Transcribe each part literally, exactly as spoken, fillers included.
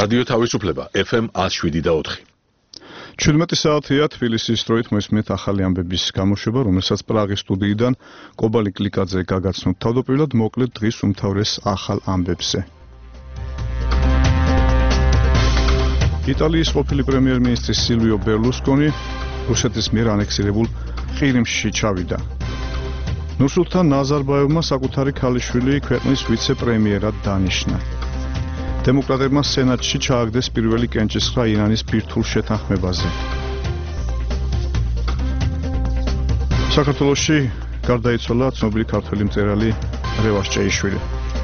რადიო თავისუფლება ეფ ემ one oh seven და four. ჩვიდმეტი საათია თბილისის დროით მოისმენთ ახალი ამბების გამოშვება, რომელსაც პრაღის სტუდიიდან კობალი კლიკაძე გაგაცნობთ. თავდაპირველად მოკლედ დღის უმთავრეს ახალ ამბებზე. იტალიის ყოფილი პრემიერ-მინისტრი სილვიო ბერლუსკონი რუსეთის მიერ ანექსირებულ ყირიმში ჩავიდა. ნურსულთან ნაზარბაევმა საკუთარი ქალიშვილი ქვეყნის ვიცე-პრემიერად დანიშნა. დემოკრატებმა სენატში ჩააგდეს პირველი კენჭისყრა ირანის ბირთვულ შეთანხმებაზე. საქართველოში გარდაიცვალა ცნობილი ქართველი მწერალი რევას ჭეიშვილი.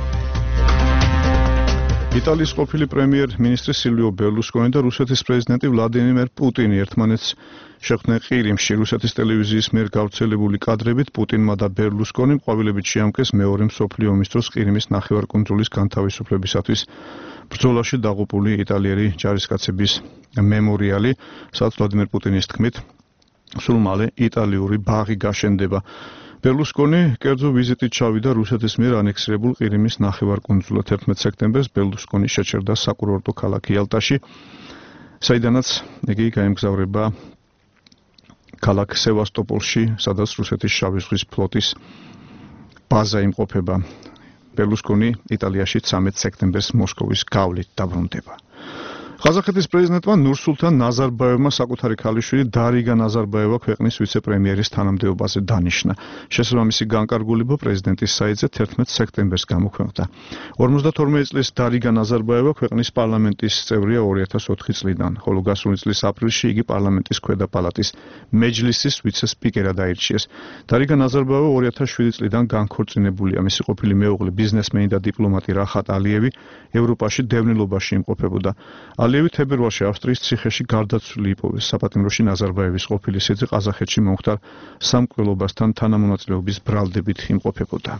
იტალიის ყოფილი პრემიერ-მინისტრი სილვიო ბერლუსკონი და რუსეთის პრეზიდენტი ვლადიმერ პუტინი ერთმანეთს შეხვდნენ ყირიმში. რუსეთის ტელევიზიის მიერ გავრცელებული კადრებით პუტინმა და ბერლუსკონიმ ყვავილებით შეამკეს მეორე მსოფლიო ომის დროს ყირიმის ნახევარკუნძულის განთავისუფლებისათვის ბრძოლაში დაღუპული იტალიელი ჯარისკაცების მემორიალი, სადაც ვლადიმერ პუტინის თქმით, სულ მალე იტალიური ბაღი გაშენდება. ბერლუსკონი კერძო ვიზიტით ჩავიდა რუსეთის მიერ ანექსირებულ ყირიმის ნახევარკუნძულად. ერთმეტ სექტემბერს ბერლუსკონი შეჩერდა საკურორტო ქალაქ იალტაში, საიდანაც იგი გაემგზავრება ქალაქ სევასტოპოლში, სადაც რუსეთის შავი ზღვის ფლოტის ბაზა იმყოფება. ბერლუსკონი იტალიაში ცამეტ სექტემბერს მოსკოვის გავლით დაბრუნდება. ყაზახეთის პრეზიდენტმა ნურსულთან ნაზარბაევმა საკუთარი ქალიშვილი დარიგა ნაზარბაევა ქვეყნის ვიცე-პრემიერის თანამდებობაზე დანიშნა. შესაბამისი განკარგულება პრეზიდენტის საიტზე თერთმეტ სექტემბერს გამოქვეყნდა. ორმოცდათორმეტი წლის დარიგა ნაზარბაევა ქვეყნის პარლამენტის წევრია ორი ათას ოთხი წლიდან, ხოლო გასული წლის აპრილში იგი პარლამენტის ქვედა პალატის მეჯლისის ვიცე-სპიკერად აირჩიეს. დარიგა ნაზარბაევა ორი ათას შვიდი წლიდან განქორწინებულია. მისი ყოფილი მეუღლე ბიზნესმენი და დიპლომატი რახატ ალიევი ევროპაში დევნილობაში იმყოფებოდა. ალიევი თებერვალში ავსტრიის ციხეში გარდაცვლილი იპოვეს. საპატიმროში ნაზარბაევის ყოფილი სიძე ყაზახეთში მომხდარ სამკვლელობასთან თანამონაწილეობის ბრალდებით იმყოფებოდა.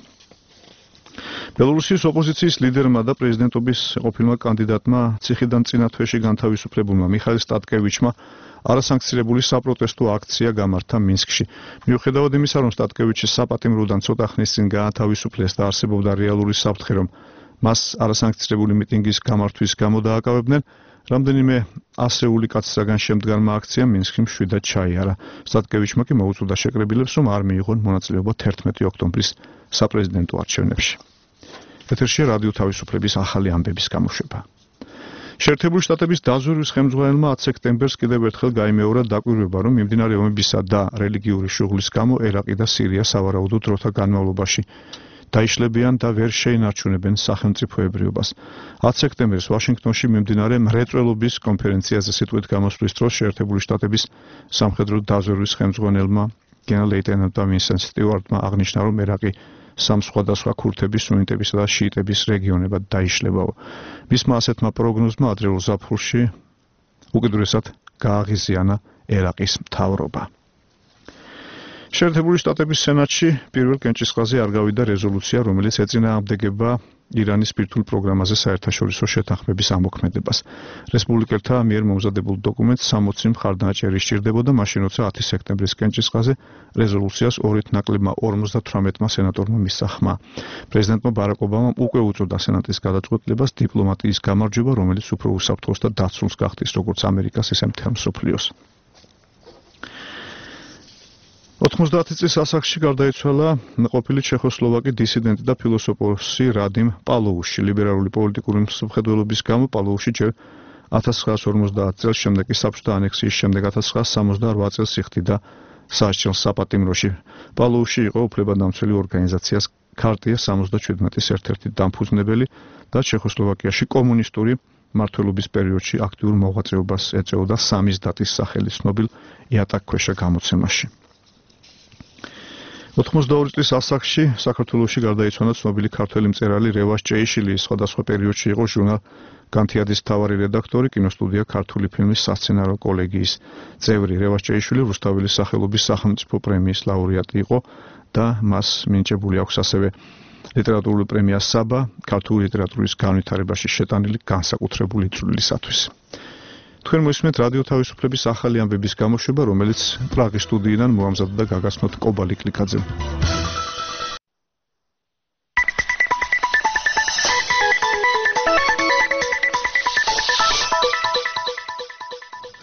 ბელორუსიის ოპოზიციის ლიდერმა და პრეზიდენტობის ყოფილმა კანდიდატმა ციხიდან წინა თვეში განთავისუფლებულმა მიხაილ სტატკევიჩმა არასანქცირებული საპროტესტო აქცია გამართა მინსკში. მიუხედავად იმისა, რომ სტატკევიჩის საპატიმროდან ცოტა ხნის წინ გაათავისუფლეს და არსებობდა რეალური საფრთხე, რომ მას არასანქცირებული მიტინგის გამართვის გამო დააკავებდნენ, რამდენიმე ასეული კაცისაგან შემდგარმა აქციამ მინსკი მშვიდად ჩაიარა. სტატკევიჩმა კი მოუწოდა შეკრებილებს, რომ არ მიიღონ მონაწილეობა თერთმეტი ოქტომბრის საპრეზიდენტო არჩევნებში. ეთერშია რადიო თავისუფლების ახალი ამბების გამოშვება. შეერთებული შტატების დაზვერვის ხელმძღვანელმა ათი სექტემბერს კიდევ ერთხელ გაიმეორა დაკვირვება, რომ მიმდინარე ომებისა და რელიგიური შუღლის გამო ერაყი და სირია სავარაუდო დროთა განმავლობაში დაიშლებიან და ვერ შეინარჩუნებენ სახელმწიფოებრიობას. ათი სექტემბერს ვაშინგტონში მიმდინარე მრეწველობის კონფერენციაზე სიტყვით გამოსვლის დროს შეერთებული შტატების სამხედრო დაზვერვის ხელმძღვანელმა გენერალ-ლეიტენანტ ვინსენტ სტიუარტმა აღნიშნა, რომ ერაყი სამ სხვადასხვა ქურთების, სუნიტებისა და შიიტების რეგიონებად დაიშლებაო. მისმა ასეთმა პროგნოზმა ადრეულ ზაფხულში უკიდურესად გააღიზიანა ერაყის მთავრობა. შეერთებული შტატების სენატში პირველ კენჭისყრაზე არ გავიდა რეზოლუცია, რომელიც ეწინააღმდეგება ირანის ბირთვულ პროგრამაზე საერთაშორისო შეთანხმების ამოქმედებას. რესპუბლიკელთა მიერ მომზადებულ დოკუმენტს სამოცი მხარდაჭერი სჭირდებოდა, მაშინ როცა ათი სექტემბრის კენჭისყრაზე რეზოლუციას ორით ნაკლებმა ორმოცდათვრამეტმა სენატორმა მისცა ხმა. პრეზიდენტმა ბარაკ ობამამ უკვე უწოდა სენატის გადაწყვეტილებას დიპლომატიის გამარჯვება, რომელიც უფრო უსაფრთხოს და დაცულს გახდის როგორც ამერიკას, ისე მთელ მსოფლიოს. ოთხმოცდაათი წლის ასაკში გარდაიცვალა ყოფილი ჩეხოსლოვაკი დისიდენტი და ფილოსოფოსი რადიმ პალოუში. ლიბერალური პოლიტიკური მსოფლმხედველობის გამო პალოუში ჯერ ათას ცხრაას ორმოცდაათი წელს, შემდეგ კი საბჭოთა ანექსიის შემდეგ ათას ცხრაას სამოცდაარვა წელს იხდიდა საარჩევნო საპატიმროში. პალოუში იყო უფლებადამცველი ორგანიზაციას ქარტია სამოცდაჩვიდმეტის ერთ-ერთი დამფუძნებელი და ჩეხოსლოვაკიაში კომუნისტური მმართველობის პერიოდში აქტიურ მოღვაწეობას ეწეოდა სამიზდატის სახელით ცნობილ იატაკქვეშა გამოცემაში. ოთხმოცდაორი წლის ასაკში საქართველოში გარდაიცვალა ცნობილი ქართველი მწერალი რევას ჭეიშვილი. სხვადასხვა პერიოდში იყო ჟურნალ განთიადის მთავარი რედაქტორი, კინოსტუდია ქართული ფილმის სასცენარო კოლეგიის წევრი. რევას ჭეიშვილი რუსთაველის სახელობის სახელმწიფო პრემიის ლაურეატი იყო და მას მინიჭებული აქვს ასევე ლიტერატურული პრემია საბა ქართული ლიტერატურის განვითარებაში შეტანილი განსაკუთრებული წვლილისათვის. თქვენ მოისმენთ რადიო თავისუფლების ახალი ამბების გამოშვება, რომელიც პრაღის სტუდიიდან მოამზადდა გაგაცნობთ კობალი კლიკაძემ.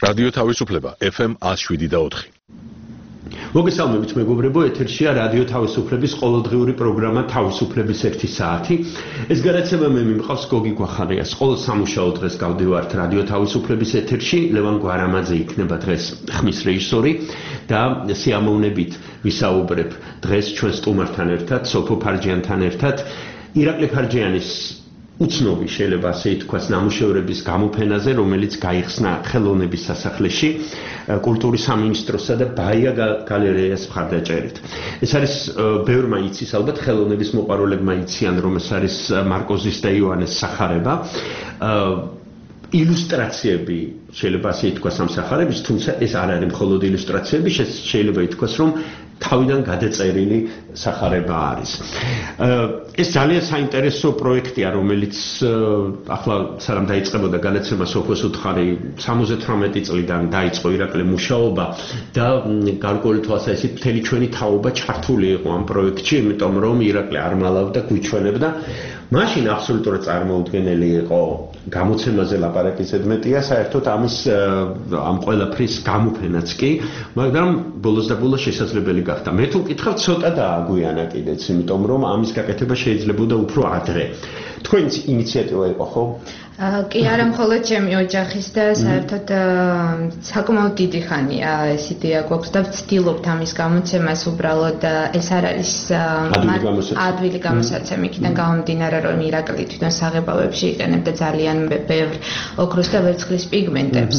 რადიო თავისუფლება F M one oh seven point four. მოგესალმებით მეგობრებო, ეთერშია რადიო თავისუფლების ყოველდღიური პროგრამა თავისუფლების ერთი საათი. ეს გადაცემა მე მიმყავს გოგი გვახარიას. ყოველ სამუშაო დღეს გავდივართ რადიო თავისუფლების ეთერში. ლევან გვარამაძე იქნება დღეს ხმის რეჟისორი და სიამოვნებით ვისაუბრებ დღეს ჩვენ სტუმართან ერთად, სოფო ფარჯიანთან ერთად, ირაკლი ფარჯიანის უცნობი შეიძლება ასე ითქვას ნამუშევრების გამოფენაზე, რომელიც გაიხსნა ხელოვნების სასახლეში კულტურის სამინისტროსა და ბაია გალერეას მხარდაჭერით. ეს არის ბევრმა იცის, ალბათ ხელოვნების მოყვარულებმა იციან, რომ ეს არის მარკოზის და იოანეს სახარება. ილუსტრაციები შეიძლება ასე ითქვას ამ სახარების, თუმცა ეს არ არის მხოლოდ ილუსტრაციები, შეიძლება ითქვას, რომ თავიდან გადაწერილი სახარება არის. ეს ძალიან საინტერესო პროექტია, რომელიც ახლა სანამ დაიწყებოდა გადაცემა სოფოს უთხარი სამოცდათვრამეტი წლიდან დაიწყო ირაკლი მუშაობა და გარკვეული თვალსაზრისით მთელი ჩვენი თაობა ჩართული იყო ამ პროექტში, იმიტომ რომ ირაკლი არ მალავდა, გვიჩვენებდა. მაშინ აბსოლუტურად წარმოუდგენელი იყო გამოცემაზე ლაპარაკისად მეტია, საერთოდ ამის ამ ყველაფრის გამოფენაც კი, მაგრამ ბოლოს და ბოლოს შესაძლებელი გახდა. მე თუ მკითხავ, ცოტა დააგვიანა კიდეც, იმიტომ რომ ამის გაკეთება შეიძლებოდა უფრო ადრე. თქვენც ინიციატივა იყო, ხო? კი, არა მხოლოდ ჩემი ოჯახის და საერთოდ საკმაოდ დიდი ხანია ეს იდეა გვაქვს და ვცდილობთ ამის გამოცემას, უბრალოდ ეს არ არის ადვილი გამოსაცემი, იქიდან გამომდინარე, რომ ირაკლი თვითონ საღებავებში იყენებდა ძალიან ბევრ ოქროს და ვერცხლის პიგმენტებს.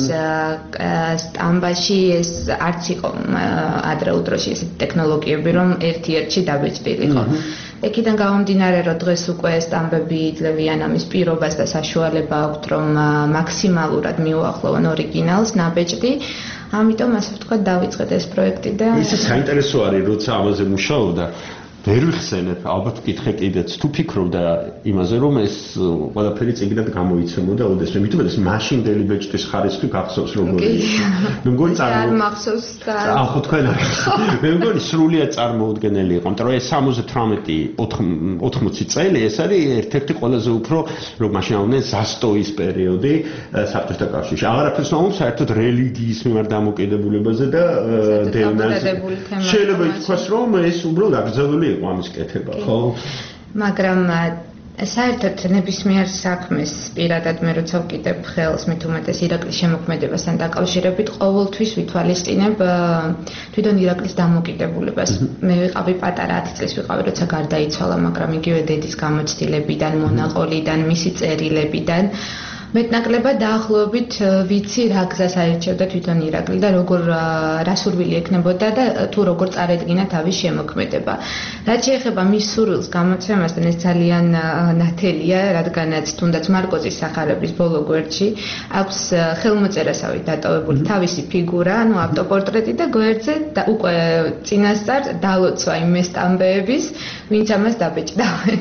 სტამბაში ეს არც იყო ადრეულ დროში ესეთი ტექნოლოგიები, რომ ერთ-ერთში დაბეჭდილიყო. Ekიდან გამომდინარე, რომ დღეს უკვე სტამბები იძლევიან ამის პირობას და საშუალება აქვთ, რომ მაქსიმალურად მიუახლოვონ ორიგინალს, ნაბეჭდი. ამიტომ ასე ვთქვათ, დავიწყეთ ეს პროექტი და ისე საინტერესო არის, როცა ამაზე მუშაობდა. ვერ ვიხსენებ, ალბათ ვკითხე კიდეც, თუ ფიქრობდა იმაზე, რომ ეს ყველაფერი წიგნად გამოიცემოდა ოდესმე, მithumetes მაშინდელი ბეჭდის ხარისხი გახსოვს როგორი იყო. მე მგონი წარმახსოვს და ახო თქვენ არ მე მგონი სრულიად წარმოუდგენელი იყო, იმიტომ რომ ეს სამოცდათვრამეტი ოთხმოცი წელი ეს არის ერთ-ერთი ყველაზე უფრო რომ მაშინ ავნეს ზასტოის პერიოდი საბჭოთა კავშირში. აღარაფერს ნაუმ საერთოდ რელიგიის მიმართ დამოკიდებულებაზე და დევნაზე. შეიძლება ითქვას, რომ ეს უბრალოდ აკრძალული ამის კეთება, ხო? მაგრამ საერთოდ ნებისმიერ საქმეს პირადად მე როცა ვკიდებ ხელს, მით უმეტეს ირაკლის შემოქმედებასთან დაკავშირებით, ყოველთვის ვითვალისწინებ თვითონ ირაკლის დამოკიდებულებას. მე ვიყავი პატარა ათი წლის ვიყავი, როცა გარდაიცვალა, მაგრამ იგივე დედის გამოცდილებიდან, მონაყოლიდან, მისი წერილებიდან მეტნაკლებად დაახლოებით ვიცი რა გზას აირჩევდა თვითონ ირაკლი და როგორ რა სურვილი ექნებოდა და თუ როგორ წარედგინა თავის შემოქმედება. რაც შეეხება მის სურვილს გამოცემასთან, ეს ძალიან ნათელია, რადგანაც თუნდაც მარკოზის სახარების ბოლო გვერდში აქვს ხელმოწერასავით დატოვებული თავისი ფიგურა, ანუ ავტოპორტრეტი და გვერდზე უკვე წინასწარ დალოცვა იმ სტამბეების, ვინც ამას დაბეჭდავენ.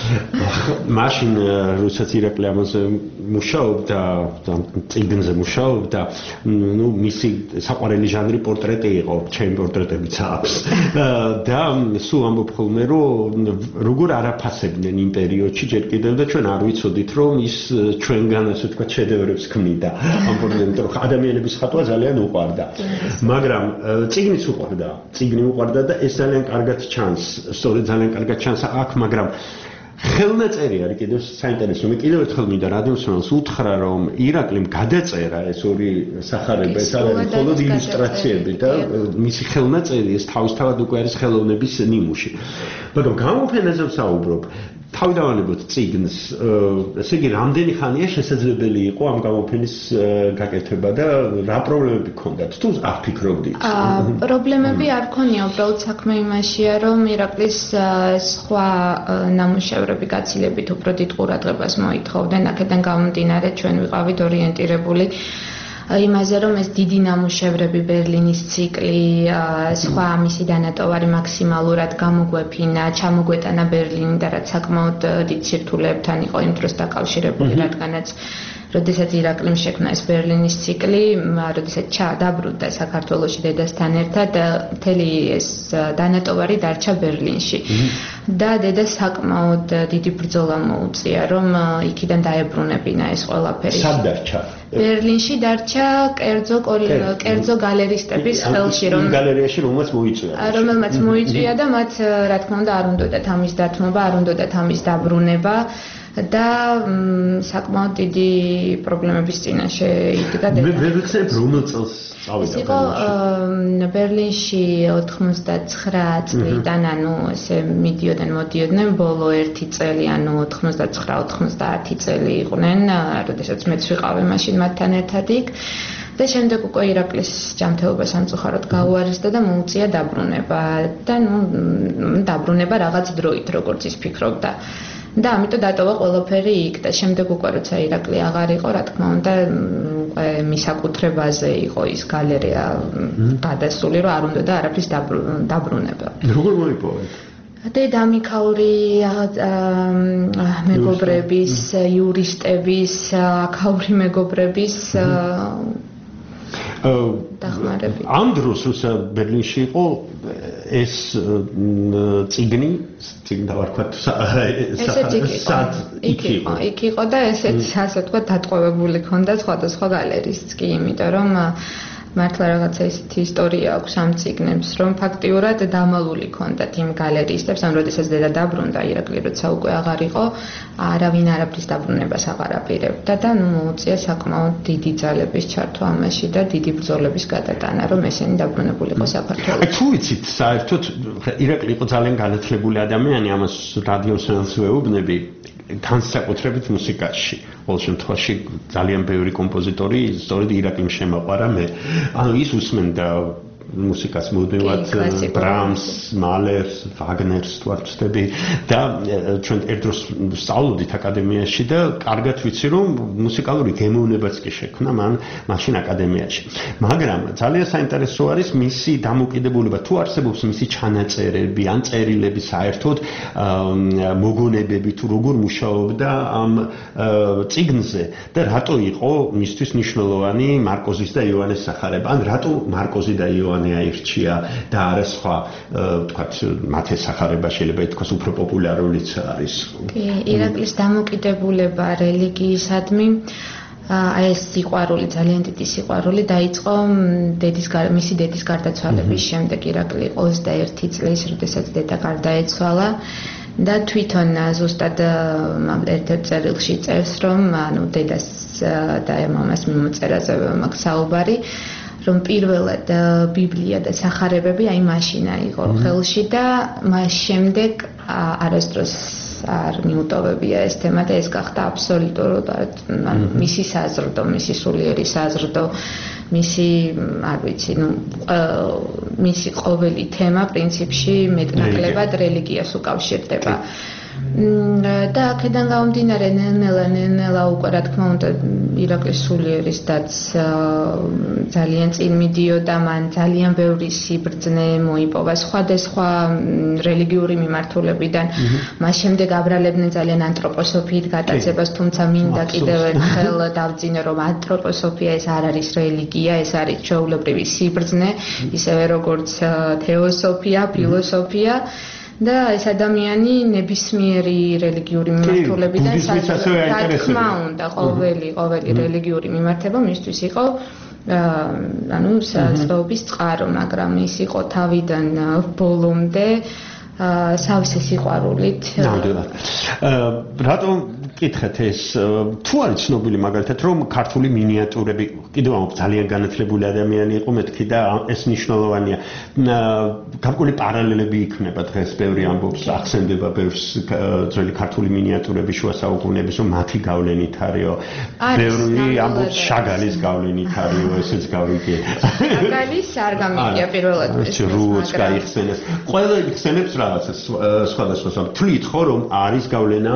მაშინ როდესაც ირაკლი ამაზე მუშაობდა, წიგნზე მუშაობდა, ნუ მისი საყვარელი ჟანრი პორტრეტი იყო, ჩემი პორტრეტებიც აქვს. და სულ ამბობ ხოლმე, რომ როგორ არაფასებდნენ იმ პერიოდში ჯერ კიდევ და ჩვენ არ ვიცოდით, რომ ის ჩვენგან ასე ვთქვათ შედევრებს ქმნიდა. ამ პორტრეტით, რომ ადამიანების ხატვა ძალიან უყვარდა. მაგრამ წიგნიც უყვარდა, წიგნი უყვარდა და ეს ძალიან კარგად ჩანს, სწორედ ძალიან კარგად ჩანს აქ, მაგრამ ხელნაწერი არის კიდევ საინტერესო. მე კიდევ ერთხელ მინდა რადიოსმენელს უთხრა, რომ ირაკლიმ გადაწერა ეს ორი სახარება, ეს არის მხოლოდ ილუსტრაციები და მისი ხელნაწერი ეს თავისთავად უკვე არის ხელოვნების ნიმუში. მაგრამ გამოფენაზე ვსაუბრობ. თავიდანვანებოთ წიგნს, ესე იგი, რამდენი ხანია შესაძლებელი იყო ამ გამოფენის გაკეთება და რა პრობლემები ჰქონდათ? თუ არ ფიქრობდით? პრობლემები არ ქონია, უბრალოდ საქმე იმაშია, რომ ირაკლის სხვა ნამუშევრები გაცილებით უფრო დიდ ყურადღებას მოითხოვდნენ, აქედან გამომდინარე ჩვენ ვიყავით ორიენტირებული იმაზე, რომ ეს დიდი ნამუშევრები, ბერლინის ციკლი, სხვა მისი დანატოვარი მაქსიმალურად გამოგვეფინა, ჩამოგვეტანა ბერლინი და რაც საკმაოდ დიდ სირთულეებთან იყო იმ დროს დაკავშირებული, რადგანაც როდესაც ირაკლიმ შექმნა ეს ბერლინის ციკლი, როდესაც დაბრუნდა საქართველოში დედასთან ერთად, მთელი ეს დანატოვარი დარჩა ბერლინში. და დედა საკმაოდ დიდი ბრძოლა მოუწია, რომ იქიდან დაებრუნებინა ეს ყველაფერი. სად დარჩა? ბერლინში დარჩა კერძო კერძო გალერისტების ხელში, რომ გალერეაში რომელმაც მოიწვია. რომელმაც მოიწვია და მათ რა თქმა უნდა არ უნდათ ამის დათმობა, არ უნდათ ამის დაბრუნება. და საკმაოდ დიდი პრობლემების წინაშე იდგა და მე ვერ ვიცი რომელ წელს წავიდა იყო ბერლინში ოთხმოცდაცხრა წლიდან ანუ ესე მიდიოდნენ მოდიოდნენ ბოლო ერთი წელი ანუ ოთხმოცდაცხრა ოთხმოცდაათი წელი იყვნენ როდესაც მეც ვიყავი მაშინ მათთან ერთად იქ და შემდეგ უკვე ირაკლის ჯანმრთელობა სამწუხაროდ გაუარესდა და მოუწია დაბრუნება და ნუ დაბრუნება რაღაც დროით როგორც ის ფიქრობდა და ამიტომ დატოვა ყველაფერი იქ და შემდეგ უკვე როცა ირაკლი აღარ იყო, რა თქმა უნდა, უკვე მისაკუთრებაზე იყო ის გალერეა გადასული, რომ არ უნდა და არაფრის დაბრუნება. როგორ მოიპოვეთ? დედამიქაური მეგობრების, იურისტების, აქაური მეგობრების დახმარებით. ამ დროს როცა ბერლინში იყო ეს წიგნი, წიგნი დავარქვათ, სად იქ იყო? იქ იყო და ესეც ასე თქვა დატყვევებული ქონდა სხვადასხვა გალერეისტს კი, იმიტომ რომ მართლა რაღაცა ისეთი ისტორია აქვს ამ წიგნებს, რომ ფაქტიურად დამალული ქონდათ იმ გალერეისტებს, ან როდესაც დედა დაბრუნდა ირაკლი, როცა უკვე აღარ იყო, არავინ არაფრის დაბრუნებას აღარ აპირებდა და ნუ მოუწია საკმაოდ დიდი ძალების ჩართვა ამაში და დიდი ბრძოლების გადატანა, რომ ესენი დაბრუნებულიყო საქართველოში. აი თუ ვიცით, საერთოდ ირაკლი იყო ძალიან განათლებული ადამიანი, ამას რადიოსაც ვეუბნები. განსაკუთრებით მუსიკაში. ყოველ შემთხვევაში ძალიან ბევრი კომპოზიტორი სწორედ ირაკლიმ შემაყვარა მე. ანუ ის უსმენდა მუსიკას მუდმივად ბრამს, მალერს, ვაგნერს თუ არ ვცდები და ჩვენ ერთ დროს სწავლობდით აკადემიაში და კარგად ვიცი რომ მუსიკალური გემოვნებაც კი შექმნა მან მაშინ აკადემიაში. მაგრამ ძალიან საინტერესო არის მისი დამოკიდებულება თუ არსებობს მისი ჩანაწერები ან წერილები საერთოდ მოგონებები თუ როგორ მუშაობდა ამ წიგნზე და რატო იყო მისთვის მნიშვნელოვანი მარკოზის და იოანეს სახარება ან რატო მარკოზი და იოანე აირჩია და არა სხვა თქვათ მათეს სახარება შეიძლება ითქვას უფრო პოპულარულიც არის. კი, ირაკლის დამოკიდებულება რელიგიისადმი აი ეს სიყვარული, ძალიან დიდი სიყვარული დაიწყო დედის მისი დედის გარდაცვალების შემდეგ ირაკლი იყო ოცდაერთი წლის, როდესაც დედა გარდაეცვალა და თვითონ ზუსტად ერთ-ერთ წერილში წერს, რომ ანუ დედას და მამას მიმოწერაზე მაქვს საუბარი რომ პირველად ბიბლია და სახარებები აი მაშინა იყო ხელში და მას შემდეგ არასდროს არ მიუტოვებია ეს თემა და ეს გახდა აბსოლუტურად მისი საზრდო, მისი სულიერი საზრდო, მისი არ ვიცი, ნუ მისი ყოველი თემა პრინციპში მეტნაკლებად რელიგიას უკავშირდება. და აქედან გამომდინარე ნელ-ნელა ნელ-ნელა უკვე რა თქმა უნდა ირაკლის სულიერის დაც ძალიან წინ მიდიოდა მან ძალიან ბევრი სიბრძნე მოიპოვა სხვადასხვა რელიგიური მიმართულებიდან მას შემდეგ აბრალებდნენ ძალიან ანთროპოსოფიით გატაცებას თუმცა მინდა კიდევ ერთხელ დავძინო რომ ანთროპოსოფია ეს არ არის რელიგია ეს არის ჩვეულებრივი სიბრძნე ისევე როგორც თეოსოფია ფილოსოფია და ეს ადამიანი ნებისმიერი რელიგიური მიმართულებიდან თქმა უნდა ყოველი ყოველი რელიგიური მიმართება მისთვის იყო ანუ საზღაობის წყარო მაგრამ ის იყო თავიდან ბოლომდე სავსე სიყვარულით ნამდვილად რატომ კითხეთ ეს თუ არის ცნობილი მაგალითად რომ ქართული მინიატურები კიდევ ამ ძალიან განათლებული ადამიანი იყო მეთქი და ეს მნიშვნელოვანია გარკვეული პარალელები იქნება დღეს ბევრი ამბობს ახსენდება ბევრს ძველი ქართული მინიატურები შუა საუკუნეების რომ მათი გავლენით არისო ბევრი ამბობს შაგალის გავლენით არისო ესეც გავიგე შაგალის არ გამიგია პირველად ეს რუს გაიხსენეს ყველა იხსენებს რაღაცა სხვადასხვა თვლით ხო რომ არის გავლენა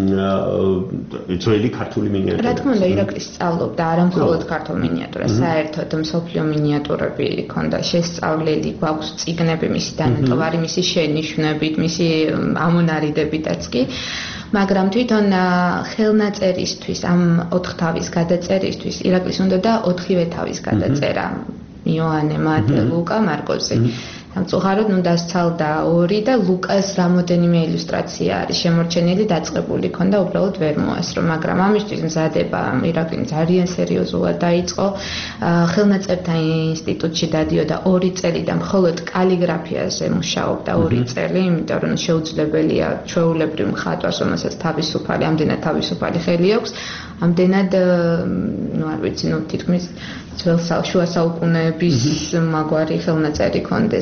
ძველი ქართული მინიატურები. რა თქმა უნდა, ირაკლის სწავლობდა არა მხოლოდ ქართულ მინიატურას, საერთოდ მსოფლიო მინიატურები ჰქონდა შესწავლილი, გვაქვს წიგნები მისი დანატოვარი, მისი შენიშვნებით, მისი ამონარიდებითაც კი. მაგრამ თვითონ ხელნაწერისთვის, ამ ოთხთავის გადაწერისთვის ირაკლის უნდა და ოთხივე თავის გადაწერა. იოანე, მარტე, ლუკა, მარკოზი. სამწუხაროდ ნუ დასცალდა ორი და ლუკას რამოდენიმე ილუსტრაცია არის შემორჩენილი, დაწყებული ქონდა, უბრალოდ ვერ მოასრო, მაგრამ ამისთვის მზადება ირაკლიმ ძალიან სერიოზულად დაიწყო. ხელნაწერთა ინსტიტუტში დადიოდა ორი წელი და მხოლოდ კალიგრაფიაზე მუშაობდა ორი წელი, იმიტომ რომ შეუძლებელია ჩვეულებრივ მხატვარს, რომელსაც თავისუფალი, ამდენად თავისუფალი ხელი აქვს, ამდენად ну არ ვიცი, ну თითქმის ძველ შუა საუკუნეების მაგვარი ხელნაწერი კონდეს.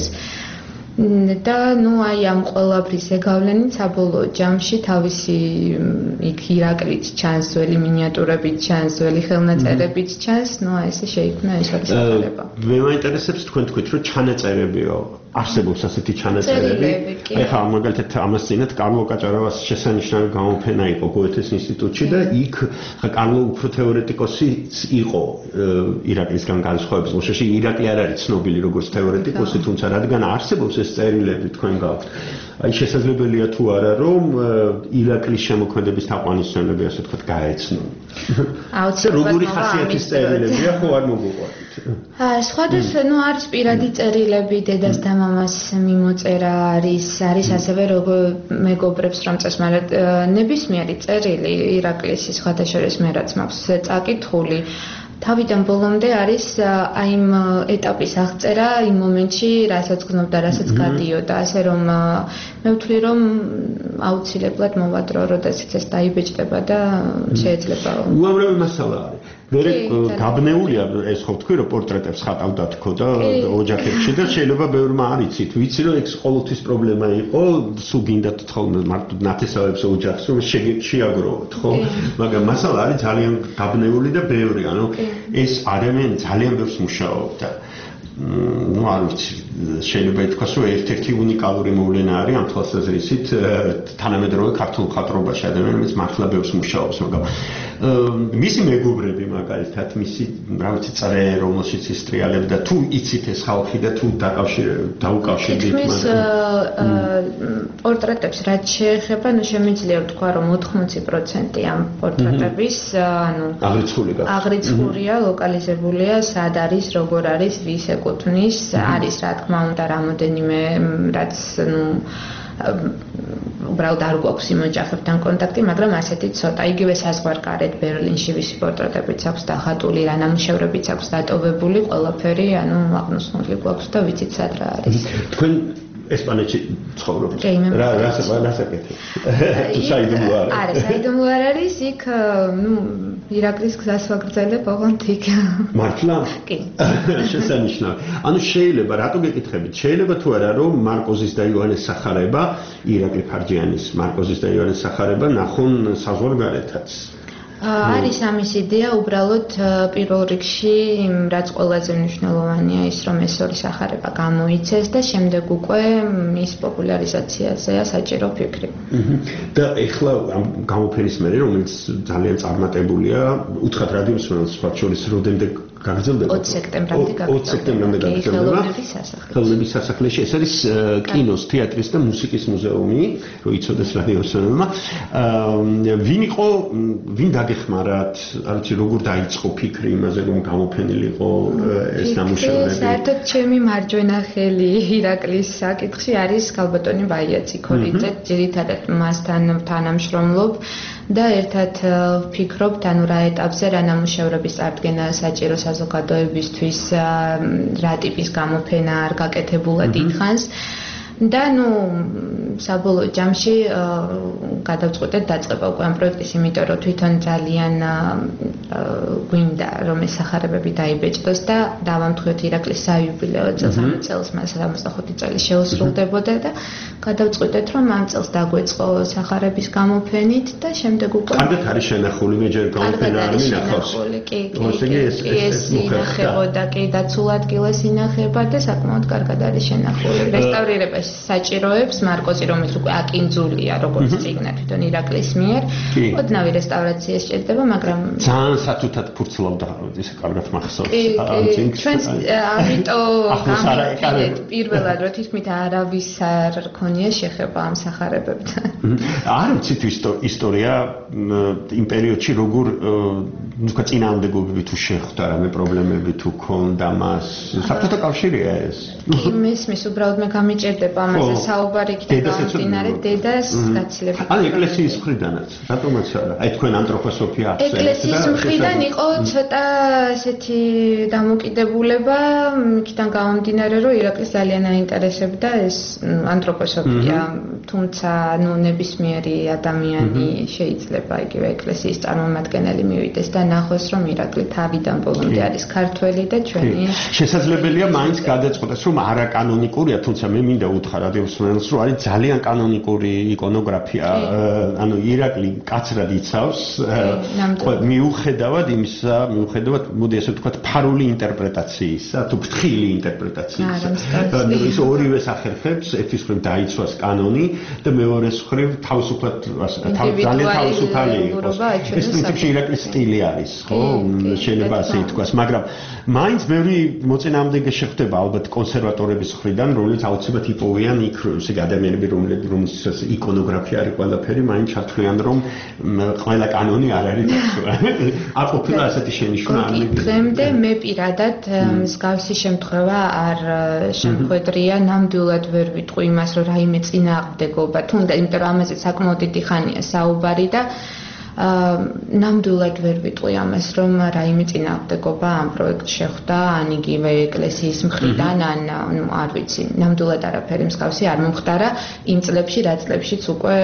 და ну აი ამ ყველაფრის ეგავლენით საბოლოო ჯამში თავისი იქ ირაკლიც ჩანს, ძველი მინიატურებით ჩანს, ძველი ხელნაწერებით ჩანს, ну აი ესე შეიქმნა ეს არის სახალება. მე მაინტერესებს თქვენ თქვით რომ ჩანაწერებიო არსებობს ასეთი ჩანაწერები. აი ხა მაგალითად ამას წინათ კარლო კაჭარავას შესანიშნავი გამოფენა იყო გოეთეს ინსტიტუტში და იქ ხა კარლო უფრო თეორეტიკოსი იყო ირაკლისგან განსხვავების. უშუალოდ ირაკლი არ არის ცნობილი როგორც თეორეტიკოსი, თუმცა რადგან არსებობს ეს წერილები თქვენ გაქვთ. აი შესაძლებელია თუ არა რომ ირაკლის შემოქმედების თაყვანისმცემლები ასე ვთქვათ გაეცნონ. აუცილებლად როგორი ხასიათის წერილებია ხო არ მოგუყვებით? აა სხვადასხვა ну არის პირადი წერილები დედას და მამას მიმოწერა არის არის ასევე როგორ მეგობრებს რომ წეს მაგრამ ნებისმიერი წერილი ირაკლისი სხვადასხვა მე რაც მაქვს წაკითხული თავიდან ბოლომდე არის აი იმ ეტაპის აღწერა იმ მომენტში რასაც გზნობდა რასაც გადიოდა ასე რომ მე ვთვლი რომ აუცილებლად მოვადრო როდესაც ეს დაიბეჭდება და შეიძლება უამრავი მასალა არის ვერე გაბნეულია ეს ხო თქვი რომ პორტრეტებს ხატავდა თქო და ოჯახებში და შეიძლება ბევრმა არ იცით ვიცი რომ ეს ყოველთვის პრობლემა იყო სულ გინდათ ხოლმე მარტო ნათესავებს ოჯახს რომ შეაგროვოთ ხო მაგრამ მასალა არის ძალიან გაბნეული და ბევრი ანუ ეს ადამიანი ძალიან ბევრს მუშაობდა ну არ ვიცი შეიძლება ითქვას რომ ერთ-ერთი უნიკალური მოვლენა არის ამ თვალსაზრისით თანამედროვე ქართულ მხატვრობაში ადამიანებს მართლა ბევრს მუშაობს მაგრამ მისი მეგობრები მაგალითად მისი რა ვიცი წრე რომელშიც ის ტრიალებდა თუ იცით ეს ხალხი და თუ დაუკავშირდით მას პორტრეტებს რაც შეეხება ნუ შემიძლია ვთქვა რომ ოთხმოცი პროცენტი ამ პორტრეტების ანუ აღრიცხულია ლოკალიზებულია სად არის როგორ არის ვის ეკუთვნის არის რა თქმა უნდა რამოდენიმე რაც ნუ უბრალოდ არ გვაქვს იმ ოჯახებთან კონტაქტი, მაგრამ ასეთი ცოტა იგივე საზღვარგარეთ ბერლინში ვისი პორტრეტებიც აქვს დახატული, რა ნამუშევრებიც აქვს დატოვებული, ყველაფერი, ანუ აღნიშნული გვაქვს და ვიცით სად რა არის. თქვენ ესპანეთში ცხოვრობთ. რა რა საკეთე? თუ საიდუმლო არ არის. არა, საიდუმლო არ არის, იქ ნუ ირაკლის გზას ვაგრძელებ ოღონდ იქ. მართლა? კი. შესანიშნავი. ანუ შეიძლება, რატო გეკითხებით? შეიძლება თუ არა რომ მარკოზის და იოანეს სახარება, ირაკლი ფარჯიანის მარკოზის და იოანეს სახარება ნახონ საზღვარგარეთაც. არის ამის იდეა უბრალოდ პირველ რიგში რაც ყველაზე მნიშვნელოვანია ის რომ ეს ორი სახარება გამოიცეს და შემდეგ უკვე მის პოპულარიზაციაზეა საჭირო ფიქრი. და ეხლა ამ გამოფენის მერე რომელიც ძალიან წარმატებულია უთხრათ რადიოს სხვა შორის როდემდე გაგრძელდება ოცი სექტემბრამდე ოცი სექტემბრამდე გაგრძელდება ხელოვნების სასახლეში ეს არის კინოს თეატრის და მუსიკის მუზეუმი რო იცოდეს რადიოსმენმა ვინ იყო ვინ დაგეხმარათ არ ვიცი როგორ დაიწყო ფიქრი იმაზე რომ გამოფენილიყო ეს ნამუშევრები საერთოდ ჩემი მარჯვენა ხელი ირაკლის საკითხში არის გალბატონი ბაიაციქოლიძე ძირითადად მასთან თანამშრომლობ და ერთად ვფიქრობთ ანუ რა ეტაპზე რა ნამუშევრების წარდგენა საჭირო საზოგადოებისთვის რა ტიპის გამოფენა არ გაკეთებულა დიდხანს და ნუ საბოლოო ჯამში გადავწყვეტეთ დაწყება უკვე ამ პროექტის იმიტომ რომ თვითონ ძალიან გვინდა რომ ეს სახარებები დაიბეჭდოს და დავამტყუოთ ირაკლის საიუბილეო წელს ამ წელს მას სამოცდახუთი წელი შეუსრულდებოდა და გადავწყვეტეთ რომ ამ წელს დაგვეწყო სახარების გამოფენით და შემდეგ უკვე კარგად არის შენახული მე ჯერ გამოფენა არ მინახავს კი კი ეს ინახებოდა კი დაცულ ადგილას ინახება და საკმაოდ კარგად არის შენახული რესტავრირება საჭიროებს მარკოზი რომელიც უკვე აკინძულია როგორც წიგნა თვითონ ირაკლის მიერ ოდნავი რესტავრაცია სჭირდება მაგრამ ძალიან სათუთად ფურცლავდა ისე კარგად მახსოვს ამ წიგნს ჩვენ ამიტომ გამიგეთ პირველად რომ თითქმით არავის არ ქონია შეხება ამ სახარებებთან არ ვიცით ისტორია იმ პერიოდში როგორ თქვა წინააღმდეგობები თუ შეხვდა რამე პრობლემები თუ ქონდა მას საბჭოთა კავშირია ეს კი მისმის უბრალოდ მე გამიჭირდება ამაზე საუბარი იქნება გამდინარე დედას გაცილებით ანუ ეკლესიის მხრიდანაც რატომაც არა აი თქვენ ანთროპოსოფია ახსენეთ ეკლესიის მხრიდან იყო ცოტა ესეთი დამოკიდებულება იქიდან გამომდინარე რომ ირაკლის ძალიან აინტერესებდა ეს ანთროპოსოფია თუმცა ნუ ნებისმიერი ადამიანი შეიძლება იგივე ეკლესიის წარმომადგენელი მივიდეს და ნახოს რომ ირაკლი თავიდან ბოლომდე არის ქართველი და ჩვენი შესაძლებელია მაინც გადაწყდეს რომ არაკანონიკურია თუმცა მე მინდა უთხრა რადიოსმენელს რომ არის ძალიან კანონიკური იკონოგრაფია ანუ ირაკლი კაცრად იცავს მიუხედავად იმისა მიუხედავად მოდი ასე ვთქვათ ფარული ინტერპრეტაციისა თუ ფრთხილი ინტერპრეტაციისა ის ორივე სახერხებს ერთის მხრივ დაიცვას კანონი და მეორეს მხრივ თავისუფლად ძალიან თავისუფალი იყოს ეს პრინციპში ირაკლის სტილი არის ხო შეიძლება ასე ითქვას მაგრამ მაინც ბევრი მოწინააღმდეგე შეხვდება ალბათ კონსერვატორების მხრიდან რომელიც აუცილებლად იპოვიან იქ ისე ადამიანები რომელსაც იკონოგრაფია არის ყველაფერი მაინც ჩათვლიან რომ ყველა კანონი არ არის დაცვა არ ყოფილა ასეთი შენიშვნა არ მიგია დღემდე მე პირადად მსგავსი შემთხვევა არ შემხვედრია ნამდვილად ვერ ვიტყვი იმას რომ რაიმე წინააღმდეგობა თუნდაც იმიტომ რომ ამაზე საკმაოდ დიდი ხანია საუბარი და ნამდვილად ვერ ვიტყვი ამას რომ რაიმე წინააღმდეგობა ამ პროექტს შეხვდა ან იგივე ეკლესიის მხრიდან ან ნუ არ ვიცი ნამდვილად არაფერი მსგავსი არ მომხდარა იმ წლებში რა წლებშიც უკვე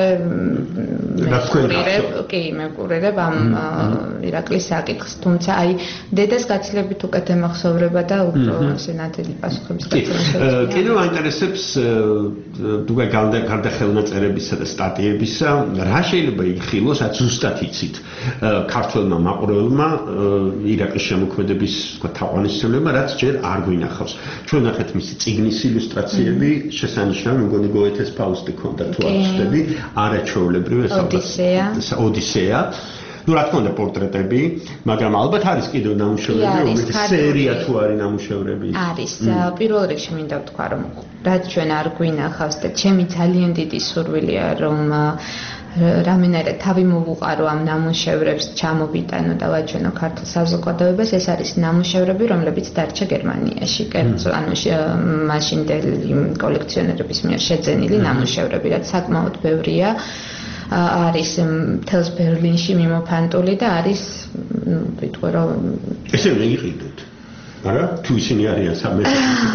მეკურირებ კი მეკურირებ ამ ირაკლის საკითხს თუმცა აი დედას გაცილებით უკეთ ემახსოვრება და უფრო ასე ნათელი პასუხების გაცემა კიდევ აინტერესებს თუ გარდა ხელნაწერებისა და სტატიებისა რა შეიძლება იხილოს რაც ზუსტად იცით ქართველმა მაყურებელმა ირაკლის შემოქმედების თქვა თაყვანისმცემლება რაც ჯერ არ გვინახავს ჩვენ ნახეთ მისი წიგნის ილუსტრაციები შესანიშნავი მგონი გოეთეს ფაუსტი ქონდა თუ არ ვცდები არაჩვეულებრივი ეს ოდისეა ოდისეა ну რა თქმა უნდა პორტრეტები მაგრამ ალბათ არის კიდევ ნამუშევრები რომელიც სერია თუ არის ნამუშევრები არის პირველ რიგში მინდა ვთქვა რომ რაც ჩვენ არ გვინახავს და ჩემი ძალიან დიდი სურვილია რომ რამენერე თავი მოვუყარო ამ ნამუშევრებს ჩამოვიტანო და ვაჩვენო ქართულ საზოგადოებას ეს არის ნამუშევრები რომლებიც დარჩა გერმანიაში კერძო ანუ მაშინდელი კოლექციონერების მიერ შეძენილი ნამუშევრები რაც საკმაოდ ბევრია არის მთელს ბერლინში მიმოფანტული და არის ვიტყვი რომ ესე ვერ იყიდოთ არა თუ ისინი არიან სამე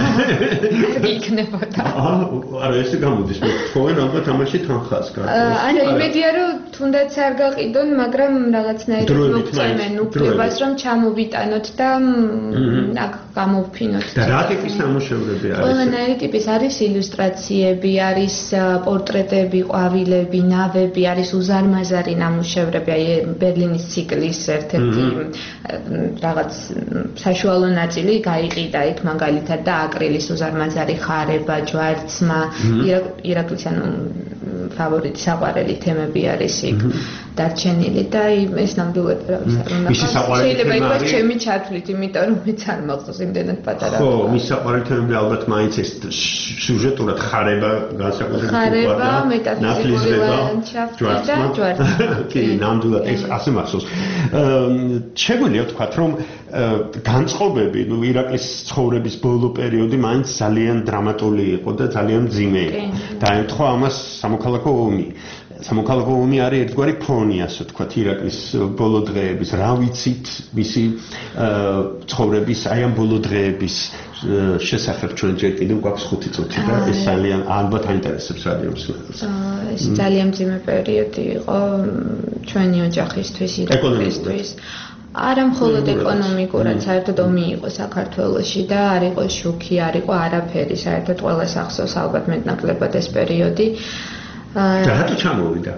იქნებოდა არა ესე გამოდის მე თქვენ ალბათ ამაში თანხას გაკეთებთ ანუ იმედია რომ თუნდაც არ გაყიდონ მაგრამ რაღაცნაირად მოგწევენ უფლებას რომ ჩამოვიტანოთ და აქ გამოვფინოთ და რა ტიპის ნამუშევრები არის ყველანაირი ტიპის არის ილუსტრაციები არის პორტრეტები ყვავილები ნავები არის უზარმაზარი ნამუშევრები აი ბერლინის ციკლის ერთ-ერთი რაღაც საშუალო ნაწილი გაიყიდა იქ მაგალითად და აკრილის უზარმაზარი ხარება, ჯვარცმა, ირაკლის ანუ ფავორიტი საყვარელი თემები არის იქ დარჩენილი და ეს ნამდვილად რა ვიცი არ უნდა შეიძლება ითქვას ჩემი ჩათვლით, იმიტომ რომ მეც არ მახსოვს იმდენად პატარა. ხო, მის საყვარელი თემები ალბათ მაინც ეს სიუჟეტურად ხარება განსაკუთრებით ხარება, მეტაფიზიკური ლანდშაფტი და ჯვარცმა. კი, ნამდვილად ეს ასე მახსოვს. შეგვიძლია ვთქვათ რომ განწყობები, ну ირაკლის ცხოვრების ბოლო პერიოდი მაინც ძალიან დრამატული იყო და ძალიან მძიმე იყო. დაემთხვა ამას სამოქალაქო ომი. სამოქალაქო ომი არის ერთგვარი ფონი, ასე ვთქვათ, ირაკლის ბოლო დღეების, რა ვიცით მისი ცხოვრების, აი ამ ბოლო დღეების შესახებ ჩვენ ჯერ კიდევ გვაქვს ხუთი წუთი და ეს ძალიან ალბათ აინტერესებს რადიოსმენელს. ეს ძალიან მძიმე პერიოდი იყო ჩვენი ოჯახისთვის, ირაკლისთვის. არა მხოლოდ ეკონომიკურად, საერთოდ ომი იყო საქართველოში და არ იყო შუქი, არ იყო არაფერი, საერთოდ ყველას ახსოვს ალბათ მეტნაკლებად ეს პერიოდი. და რატო ჩამოვიდა?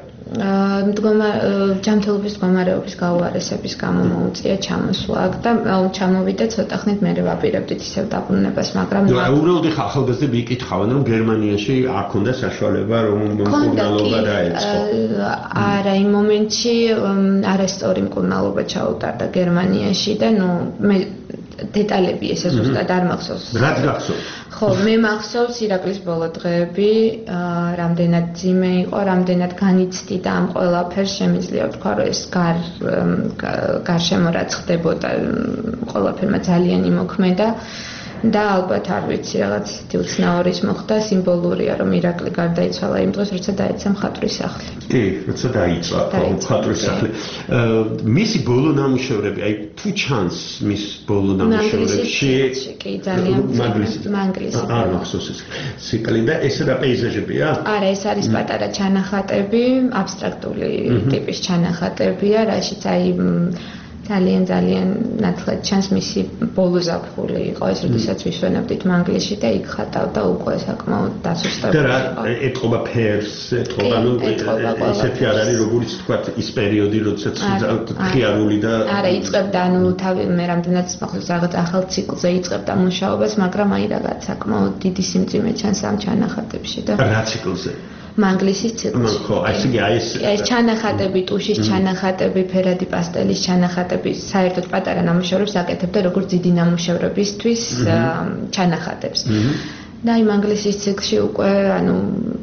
ჯანმრთელობის მდგომარეობის გაუარესების გამო მოუწია ჩამოსვლა აქ და ჩამოვიდა ცოტა ხნით მერე ვაპირებდით ისევ დაბრუნებას, მაგრამ ნუ უბრალოდ ახალგაზრდები იკითხავენ რომ გერმანიაში არ ქონდა საშუალება რომ მკურნალობა დაეწყო. არა, იმ მომენტში არასწორი მკურნალობა ჩაუტარდა გერმანიაში და ნუ მე დეტალები ესე ზუსტად არ მახსოვს. რაც გახსოვს? ხო, მე მახსოვს ირაკლის ბოლო დღეები, რამდენად ძიმე იყო, რამდენად განიცდი და ამ ყველაფერს შემიძლია ვთქვა, რომ ეს გარ გარშემო რაც ხდებოდა, ყველაფერმა ძალიან იმოქმედა. და ალბათ არ ვიცი რაღაც ისეთი უცნაურის მოხდა სიმბოლურია რომ ირაკლი გარდაიცვალა იმ დღეს როცა დაეცა მხატვრის სახლი. კი, როცა დაიცვა მხატვრის სახლი. მისი ბოლო ნამუშევრები, აი თუ ჩანს მის ბოლო ნამუშევრებში კი ძალიან მანგლისი. არ მახსოვს ეს ციკლი და ესა და პეიზაჟებია? არა, ეს არის პატარა ჩანახატები, აბსტრაქტული ტიპის ჩანახატებია, რაშიც აი ძალიან ძალიან ნათლად ჩანს მისი ბოლო ზაფხული იყო ეს როდესაც ვისვენებდით მანგლისში და იქ ხატავდა უკვე საკმაოდ დასუსტებული. და რა ეთყობა ფერს, ეთყობა ნუ ესეთი არ არის როგორც თქვა ის პერიოდი როდესაც ხიარული და არა იწყებდა ანუ თავი მე რამდენად მახსოვს რაღაც ახალ ციკლზე იწყებდა მუშაობას, მაგრამ აი რაღაც საკმაოდ დიდი სიმძიმე ჩანს ამ ჩანახატებში და რა ციკლზე? მანგლისის ციკლში. ხო, აი ეს ეს ჩანახატები, ტუშის ჩანახატები, ფერადი პასტელის ჩანახატები, საერთოდ პატარა ნამუშევრებს აკეთებდა როგორც დიდი ნამუშევრებისთვის ჩანახატებს. და აი მანგლისის ციკლში უკვე ანუ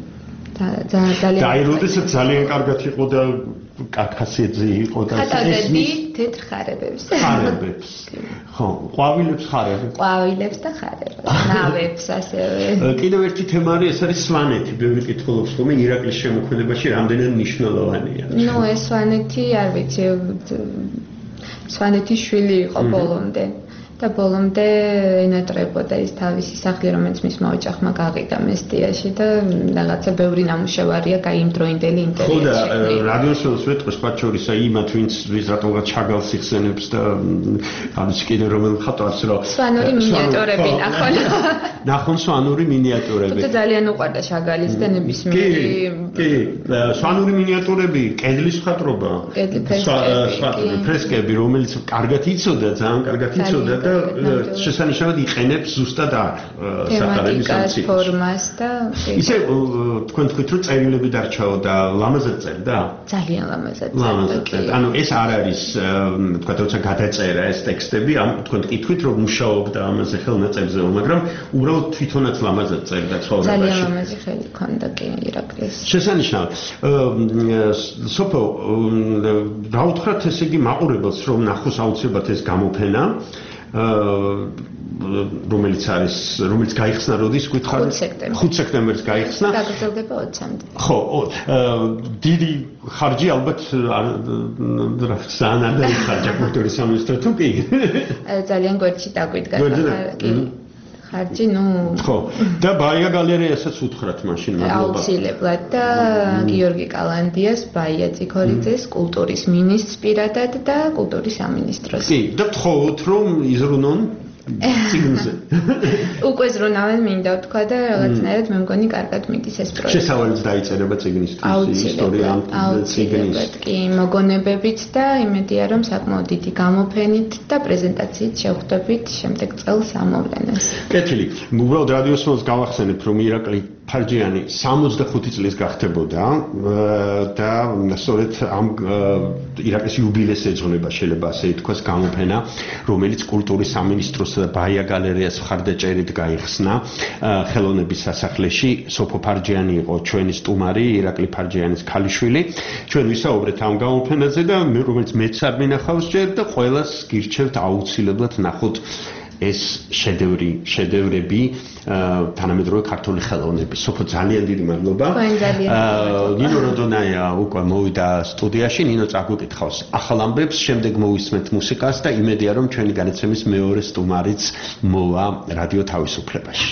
ძალიან და აი როდესაც ძალიან კარგად იყო და კახასიძე იყო და ეს თეთრ ხარებებს. ხარებებს. ხო, ყვავილებს ხარებებს. ყვავილებს და ხარებებს. ნავებს ასევე. კიდევ ერთი თემა არის, ეს არის სვანეთი. ბევრი კითხულობს ხოლმე ირაკლის შემოქმედებაში რამდენად მნიშვნელოვანია. ნუ ეს სვანეთი, არ ვიცი, სვანეთის შვილი იყო ბოლომდე. და ბოლომდე ენატრებოდა ის თავისი სახლი, რომელიც მისმა ოჯახმა გაყიდა მესტიაში და რაღაცა ბევრი ნამუშევარია გაიმდროინდელი ინტერიერში. ხო და რადიოსელს ვეთქვი სხვა შორის აი იმათ ვინც ვის რატომღაც ჩაგალს იხსენებს და ამის კიდე რომელ ხატვას რომ სვანური მინიატურები ნახონ. ნახონ სვანური მინიატურები. თუმცა ძალიან უყვარდა შაგალის და ნებისმიერი კი, სვანური მინიატურები, კედლის ხატრობა. კედლის ფრესკები, ფრესკები, რომელიც კარგად იცოდა, ძალიან კარგად იცოდა და შესანიშნავად იყენებს ზუსტად არ სახარების ამცირს ფორმას და ისე თქვენ თქვით რომ წერილები დარჩაო და ლამაზად წერდა? ძალიან ლამაზად წერდა. ანუ ეს არ არის თქვა როცა გადაწერა ეს ტექსტები, ამ თქვენ კითხვით რომ მუშაობდა ამაზე ხელნაწერზე, მაგრამ უბრალოდ თვითონაც ლამაზად წერდა ცხოვრებაში. ძალიან ლამაზი ხელი ჰქონდა კი ირაკლის. შესანიშნავად. სოფო რა უთხრათ ესე იგი მაყურებელს რომ ნახოს აუცილებლად ეს გამოფენა რომელიც არის რომელიც გაიხსნა როდის გითხარ ხუთი სექტემბერს გაიხსნა გაგრძელდება ოცამდე ხო დიდი ხარჯი ალბათ ძალიან არ დაიხარჯა კულტურის სამინისტრო თუ კი ძალიან გვერდში დაგვიდგა კი ხარჯი ნუ ხო და ბაია გალერეასაც უთხრათ მაშინ მადლობა აუცილებლად და გიორგი კალანდიას ბაია ციქორიძეს კულტურის მინისტრს პირადად და კულტურის სამინისტროს კი და თხოვოთ რომ იზრუნონ ციგნზე უკვე ზრუნავენ მინდა ვთქვა და რაღაცნაირად მე მგონი კარგად მიდის ეს პროექტი შესავალიც დაიწერება ციგნისთვის ისტორია ციგნის კი მოგონებებით და იმედია რომ საკმაოდ დიდი გამოფენით და პრეზენტაციით შევხვდებით შემდეგ წელს ამოვლენას კეთილი უბრალოდ რადიოსმოს გავახსენებ რომ ირაკლი ფარჯიანი სამოცდახუთი წლის გახდებოდა და სწორედ ამ ირაკლის იუბილეს ეძღვნება შეიძლება ასე ითქვას გამოფენა რომელიც კულტურის სამინისტროსა და ბაია გალერეას მხარდაჭერით გაიხსნა ხელოვნების სასახლეში სოფო ფარჯიანი იყო ჩვენი სტუმარი ირაკლი ფარჯიანის ქალიშვილი ჩვენ ვისაუბრეთ ამ გამოფენაზე და რომელიც მეც არ მინახავს ჯერ და ყველას გირჩევთ აუცილებლად ნახოთ ეს შედევრი შედევრები თანამედროვე ქართული ხელოვნების სოფო ძალიან დიდი მადლობა ნინო როდონაია უკვე მოვიდა სტუდიაში ნინო წაგვიკითხავს ახალ ამბებს შემდეგ მოვისმენთ მუსიკას და იმედია რომ ჩვენი განაცემის მეორე სტუმარიც მოვა რადიო თავისუფლებაში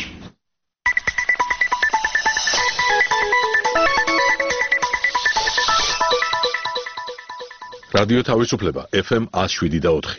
რადიო თავისუფლება ეფ ემ one oh seven და four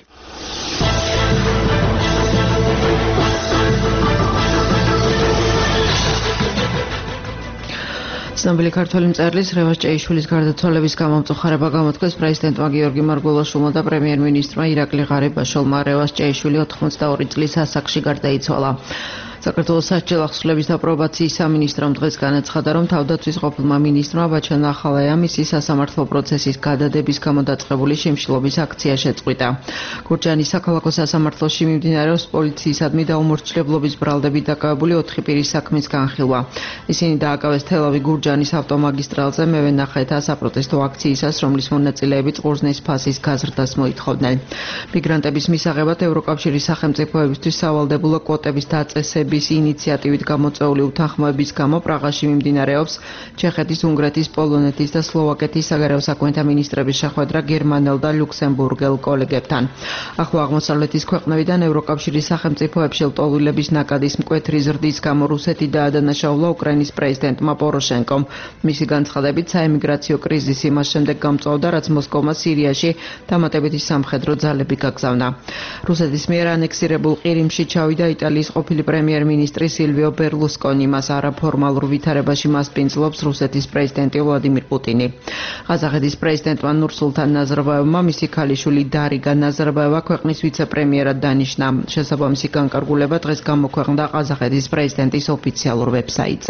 ცნობილი ქართველი მწერლის რევაზ ჭეიშვილის გარდაცვალების გამომწუხარება გამოთქვეს პრეზიდენტმა გიორგი მარგველაშვილმა და პრემიერ-მინისტრმა ირაკლი ღარიბაშვილმა. რევაზ ჭეიშვილი ოთხმოცდაორი წლის ასაკში გარდაიცვალა. საქართველოს სასჯელ ახსვლების და პრობაციის სამინისტრომ დღეს განაცხადა, რომ თავდაცვის ყოფილმა მინისტრმა ბაჩან ახალაიამ მისი სასამართლო პროცესის გადადების გამო დაწყებული შიმშილობის აქცია შეწყვიტა. გურჯაანის საქალაქო სასამართლოში მიმდინარეობს პოლიციისადმი დაუმორჩილებლობის ბრალდებით დაკავებული ოთხი პირის საქმის განხილვა. ისინი დააკავეს თელავი გურჯაანის ავტომაგისტრალზე მევენახეთა საპროტესტო აქციისას, რომლის მონაწილეებით ყურძნის ფასის გაზრდას მოითხოვდნენ. მიგრანტების მისაღებად ევროკავშირის სახელმწიფოებისთვის სავალდებულო კვოტების დაწესების ინიციატივით გამოწვეული უთანხმოების გამო პრაღაში მიმდინარეობს ჩეხეთის, უნგრეთის, პოლონეთის და სლოვაკეთის საგარეო საქმეთა მინისტრების შეხვედრა გერმანელ და ლუქსემბურგელ კოლეგებთან. ახლო აღმოსავლეთის ქვეყნებიდან ევროკავშირის სახელმწიფოებში ლტოლვილების ნაკადის მკვეთრი ზრდის გამო რუსეთი დაადანაშაულა უკრაინის პრეზიდენტმა პოროშენკომ. მისი განცხადებით, საემიგრაციო კრიზისი მას შემდეგ გამწვავდა, რაც მოსკოვმა სირიაში დამატებითი სამხედრო ძალები გაგზავნა. რუსეთის მიერ ანექსირებულ ყირიმში ჩავიდა იტალიის ყოფილი პრემიერ-მინისტრი სილვიო ბერლუსკონი. მას არაფორმალურ ვითარებაში მასპინძლობს რუსეთის პრეზიდენტი ვლადიმირ პუტინი. ყაზახეთის პრეზიდენტმა ნურსულთან ნაზარბაევმა მისი ქალიშვილი დარიგა ნაზარბაევა ქვეყნის ვიცე-პრემიერად დანიშნა. შესაბამისი განკარგულება დღეს გამოქვეყნდა ყაზახეთის პრეზიდენტის ოფიციალურ ვებსაიტზე.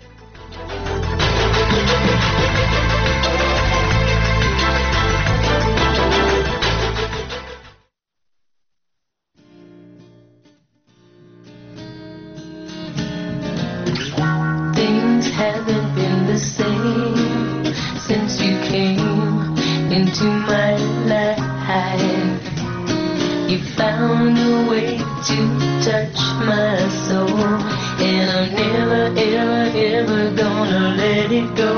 Haven't been the same since you came into my life. You found a way to touch my soul, and I'm never, ever, ever gonna let it go.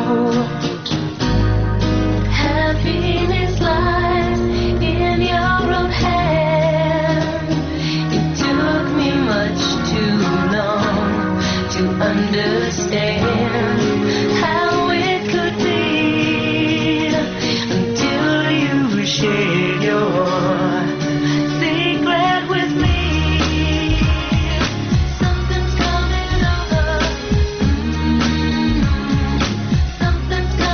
Happiness lies in your own hand. It took me much too long to understand how it could be until you shared your secret with me. Something's coming over. Mm-hmm. Something's coming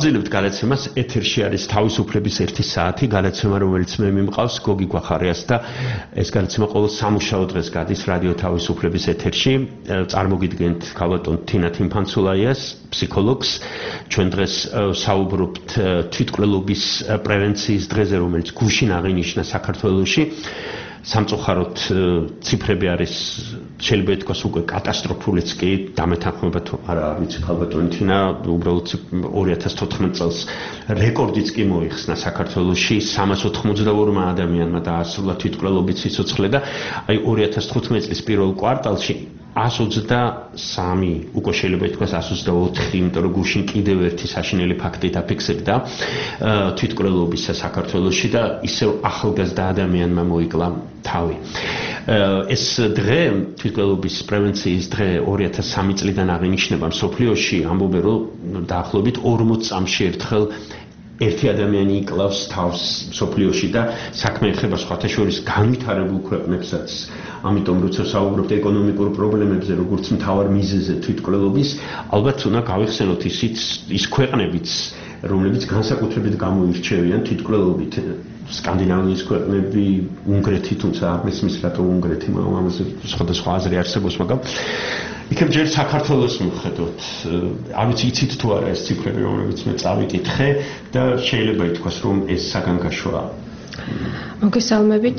ვაგრძელებთ გადაცემას. ეთერში არის თავისუფლების ერთი საათი გადაცემა, რომელიც მე მიმყავს გოგი გვახარიას და ეს გადაცემა ყოველ სამუშაო დღეს გადის რადიო თავისუფლების ეთერში. წარმოგიდგენთ ქალბატონ თინა თიმფანცულაიას, ფსიქოლოგს. ჩვენ დღეს საუბრობთ თვითმკვლელობის პრევენციის დღეზე, რომელიც გუშინ აღინიშნა საქართველოში. სამწუხაროდ ციფრები არის შეიძლება ითქვას უკვე კატასტროფულიც კი დამეთანხმება თუ არა ვიცი ქალბატონი თინა უბრალოდ ორი ათას თოთხმეტ წელს რეკორდიც კი მოიხსნა საქართველოში სამას ოთხმოცდაორმა ადამიანმა დაასრულა თვითმკვლელობის სიცოცხლე და აი ორი ათას თხუთმეტ წლის პირველ კვარტალში εκατს ოცდასამი უკვე შეიძლება ითქვას εκατს ოცდაოთხი, იმიტომ რომ გუშინ კიდევ ერთი საშინელი ფაქტი დაფიქსირდა თვითმკვლელობისა საქართველოში და ისევ ახალგაზრდა ადამიანმა მოიკლა თავი. ეს დღე თვითმკვლელობის პრევენციის დღე ორი ათას სამი წლიდან აღინიშნება მსოფლიოში, ამბობენ რომ დაახლოებით ორმოც წამში ერთხელ ერთი ადამიანი იკლავს თავს მსოფლიოში და საქმე ეხება სხვათა შორის განვითარებულ ქვეყნებსაც. ამიტომ როცა საუბრობთ ეკონომიკურ პრობლემებზე, როგორც მთავარ მიზეზზე თვითმკვლელობის, ალბათ უნდა გავიხსენოთ ისიც ის ქვეყნებიც, რომლებიც განსაკუთრებით გამოირჩევიან თვითმკვლელობით. სკანდინავიის ქვეყნები, უნგრეთი, თუმცა არ მესმის რატო უნგრეთი, მაგრამ ამაზე სხვადასხვა აზრი არსებობს, მაგრამ იქნებ ჯერ საქართველოს მივხედოთ. არ ვიცი იცით თუ არა ეს ციფრები, რომლებიც მე წავიკითხე და შეიძლება ითქვას, რომ ეს საგანგაშოა. მოგესალმებით.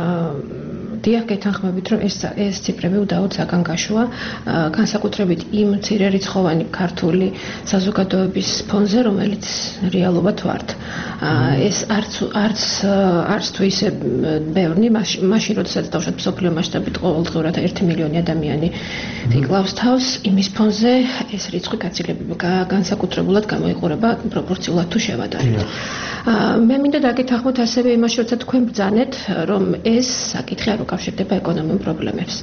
დიახ, გეთანხმებით, რომ ეს ეს ციფრები უდაოდ საგანგაშოა, განსაკუთრებით იმ მცირერიცხოვანი ქართული საზოგადოების ფონზე, რომელიც რეალობად ვართ. ეს არც არც არც თუ ისე ბევრი, მაშინ როდესაც დავუშვათ მსოფლიო მასშტაბით ყოველდღურად ერთი მილიონი ადამიანი იკლავს თავს, იმის ფონზე ეს რიცხვი განსაკუთრებულად გამოიყურება პროპორციულად თუ შევადარებთ. მე მინდა დაგეთანხმოთ ასევე იმაში, როცა თქვენ ბრძანეთ, რომ ეს საკითხი არ უკავშირდება ეკონომიურ პრობლემებს.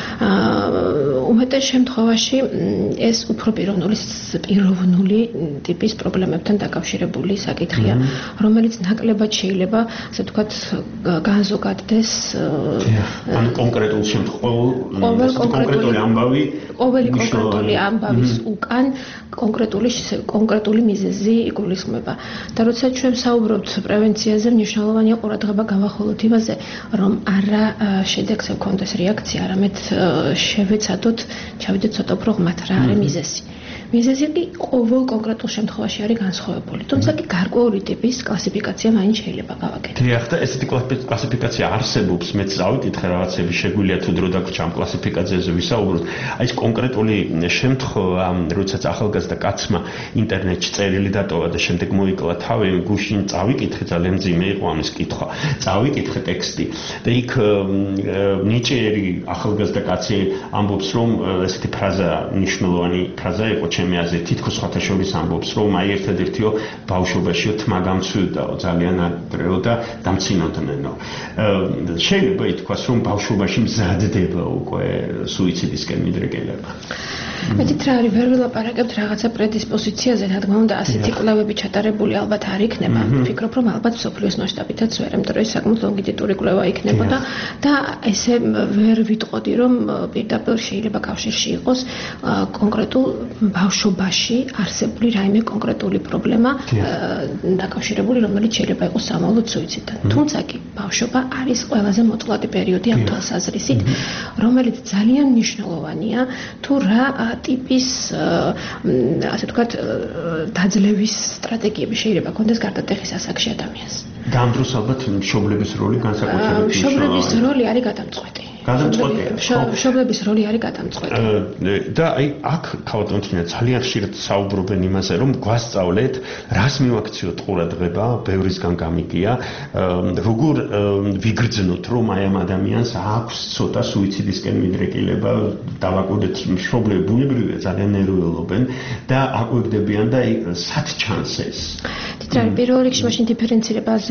უმეტეს შემთხვევაში ეს უფრო პიროვნული პიროვნული ტიპის პრობლემებთან დაკავშირებული საკითხია, რომელიც ნაკლებად შეიძლება, ასე ვთქვათ, განზოგადდეს ანუ კონკრეტულ შემთხვევაში კონკრეტული ამბავი ყოველი კონკრეტული ამბავის უკან კონკრეტული კონკრეტული მიზეზი იგულისხმება. და როცა ჩვენ საუბრობთ პრევენციაზე, მნიშვნელოვანია ყურადღება გავახოლოთ იმაზე, რომ არა შედეგს ექონდეს რეაქცია, არამედ შევეცადოთ, ჩავიდეთ ცოტა უფრო ღმათ რა არის მიზეზი. მიზეზი კი ყოველ კონკრეტულ შემთხვევაში არის განსხვავებული. თუმცა კი გარკვეული ტიპის კლასიფიკაცია მაინც შეიძლება გავაკეთოთ. დიახ, და ესეთი კლასიფიკაცია არსებობს, მეც წავიკითხე რაღაცები, შეგვიძლია თუ დრო დაგვრჩა ამ კლასიფიკაციაზე ვისაუბროთ. აი ეს კონკრეტული შემთხვევა, როდესაც ახალგაზრდა კაცმა ინტერნეტში წერილი დატოვა და შემდეგ მოიკლა თავი, გუშინ წავიკითხე, ძალიან მძიმე იყო ამის კითხვა. წავიკითხე ტექსტი და იქ ნიჭიერი ახალგაზრდა კაცი ამბობს, რომ ესეთი ფრაზა, მნიშვნელოვანი ფრაზა იყო ჩემი აზრით, თითქოს სხვათა შორის ამბობს, რომ აი ერთადერთიო ბავშვობაშიო თმა გამცვიოდაო, ძალიან ადრეო და დამცინოდნენ. შეიძლება ითქვას, რომ ბავშვობაში მზადდება უკვე სუიციდისკენ მიდრეკილება. მეტით რა არის, ვერ ვილაპარაკებთ რაღაცა პრედისპოზიციაზე, რა თქმა უნდა, ასეთი კვლევები ჩატარებული ალბათ არ იქნება. ვფიქრობ, რომ ალბათ მსოფლიოს მასშტაბითაც ვერ, იმიტომ რომ ეს საკმაოდ ლონგიტუდინური კვლევა იქნებოდა და ესე ვერ ვიტყოდი, რომ პირდაპირ შეიძლება კავშირში იყოს კონკრეტულ ბავშვობაში არსებული რაიმე კონკრეტული პრობლემა დაკავშირებული, რომელიც შეიძლება იყოს სამოვლოდ სუიციდთან. თუმცა კი ბავშვობა არის ყველაზე მოწყვლადი პერიოდი ამ თვალსაზრისით, რომელიც ძალიან მნიშვნელოვანია თუ რა ტიპის ასე ვთქვათ დაძლევის სტრატეგიები შეიძლება ქონდეს გარდატეხის ასაკში ადამიანს. და ამ დროს ალბათ მშობლების როლი განსაკუთრებით მნიშვნელოვანია. მშობლების როლი არის გადამწყვეტი. გადამწყვეტია. მშობლების როლი არის გადამწყვეტი. და აი აქ ქალბატონ თინა ძალიან ხშირად საუბრობენ იმაზე, რომ გვასწავლეთ, რას მივაქციოთ ყურადღება, ბევრისგან გამიგია, როგორ ვიგრძნოთ, რომ აი ამ ადამიანს აქვს ცოტა სუიციდისკენ მიდრეკილება, დავაკვირდეთ მშობლები ბუნებრივია ძალიან ნერვიულობენ და აკვირდებიან და სად ჩანს ეს. თითქოს პირველ რიგში მაშინ დიფერენცირებაზე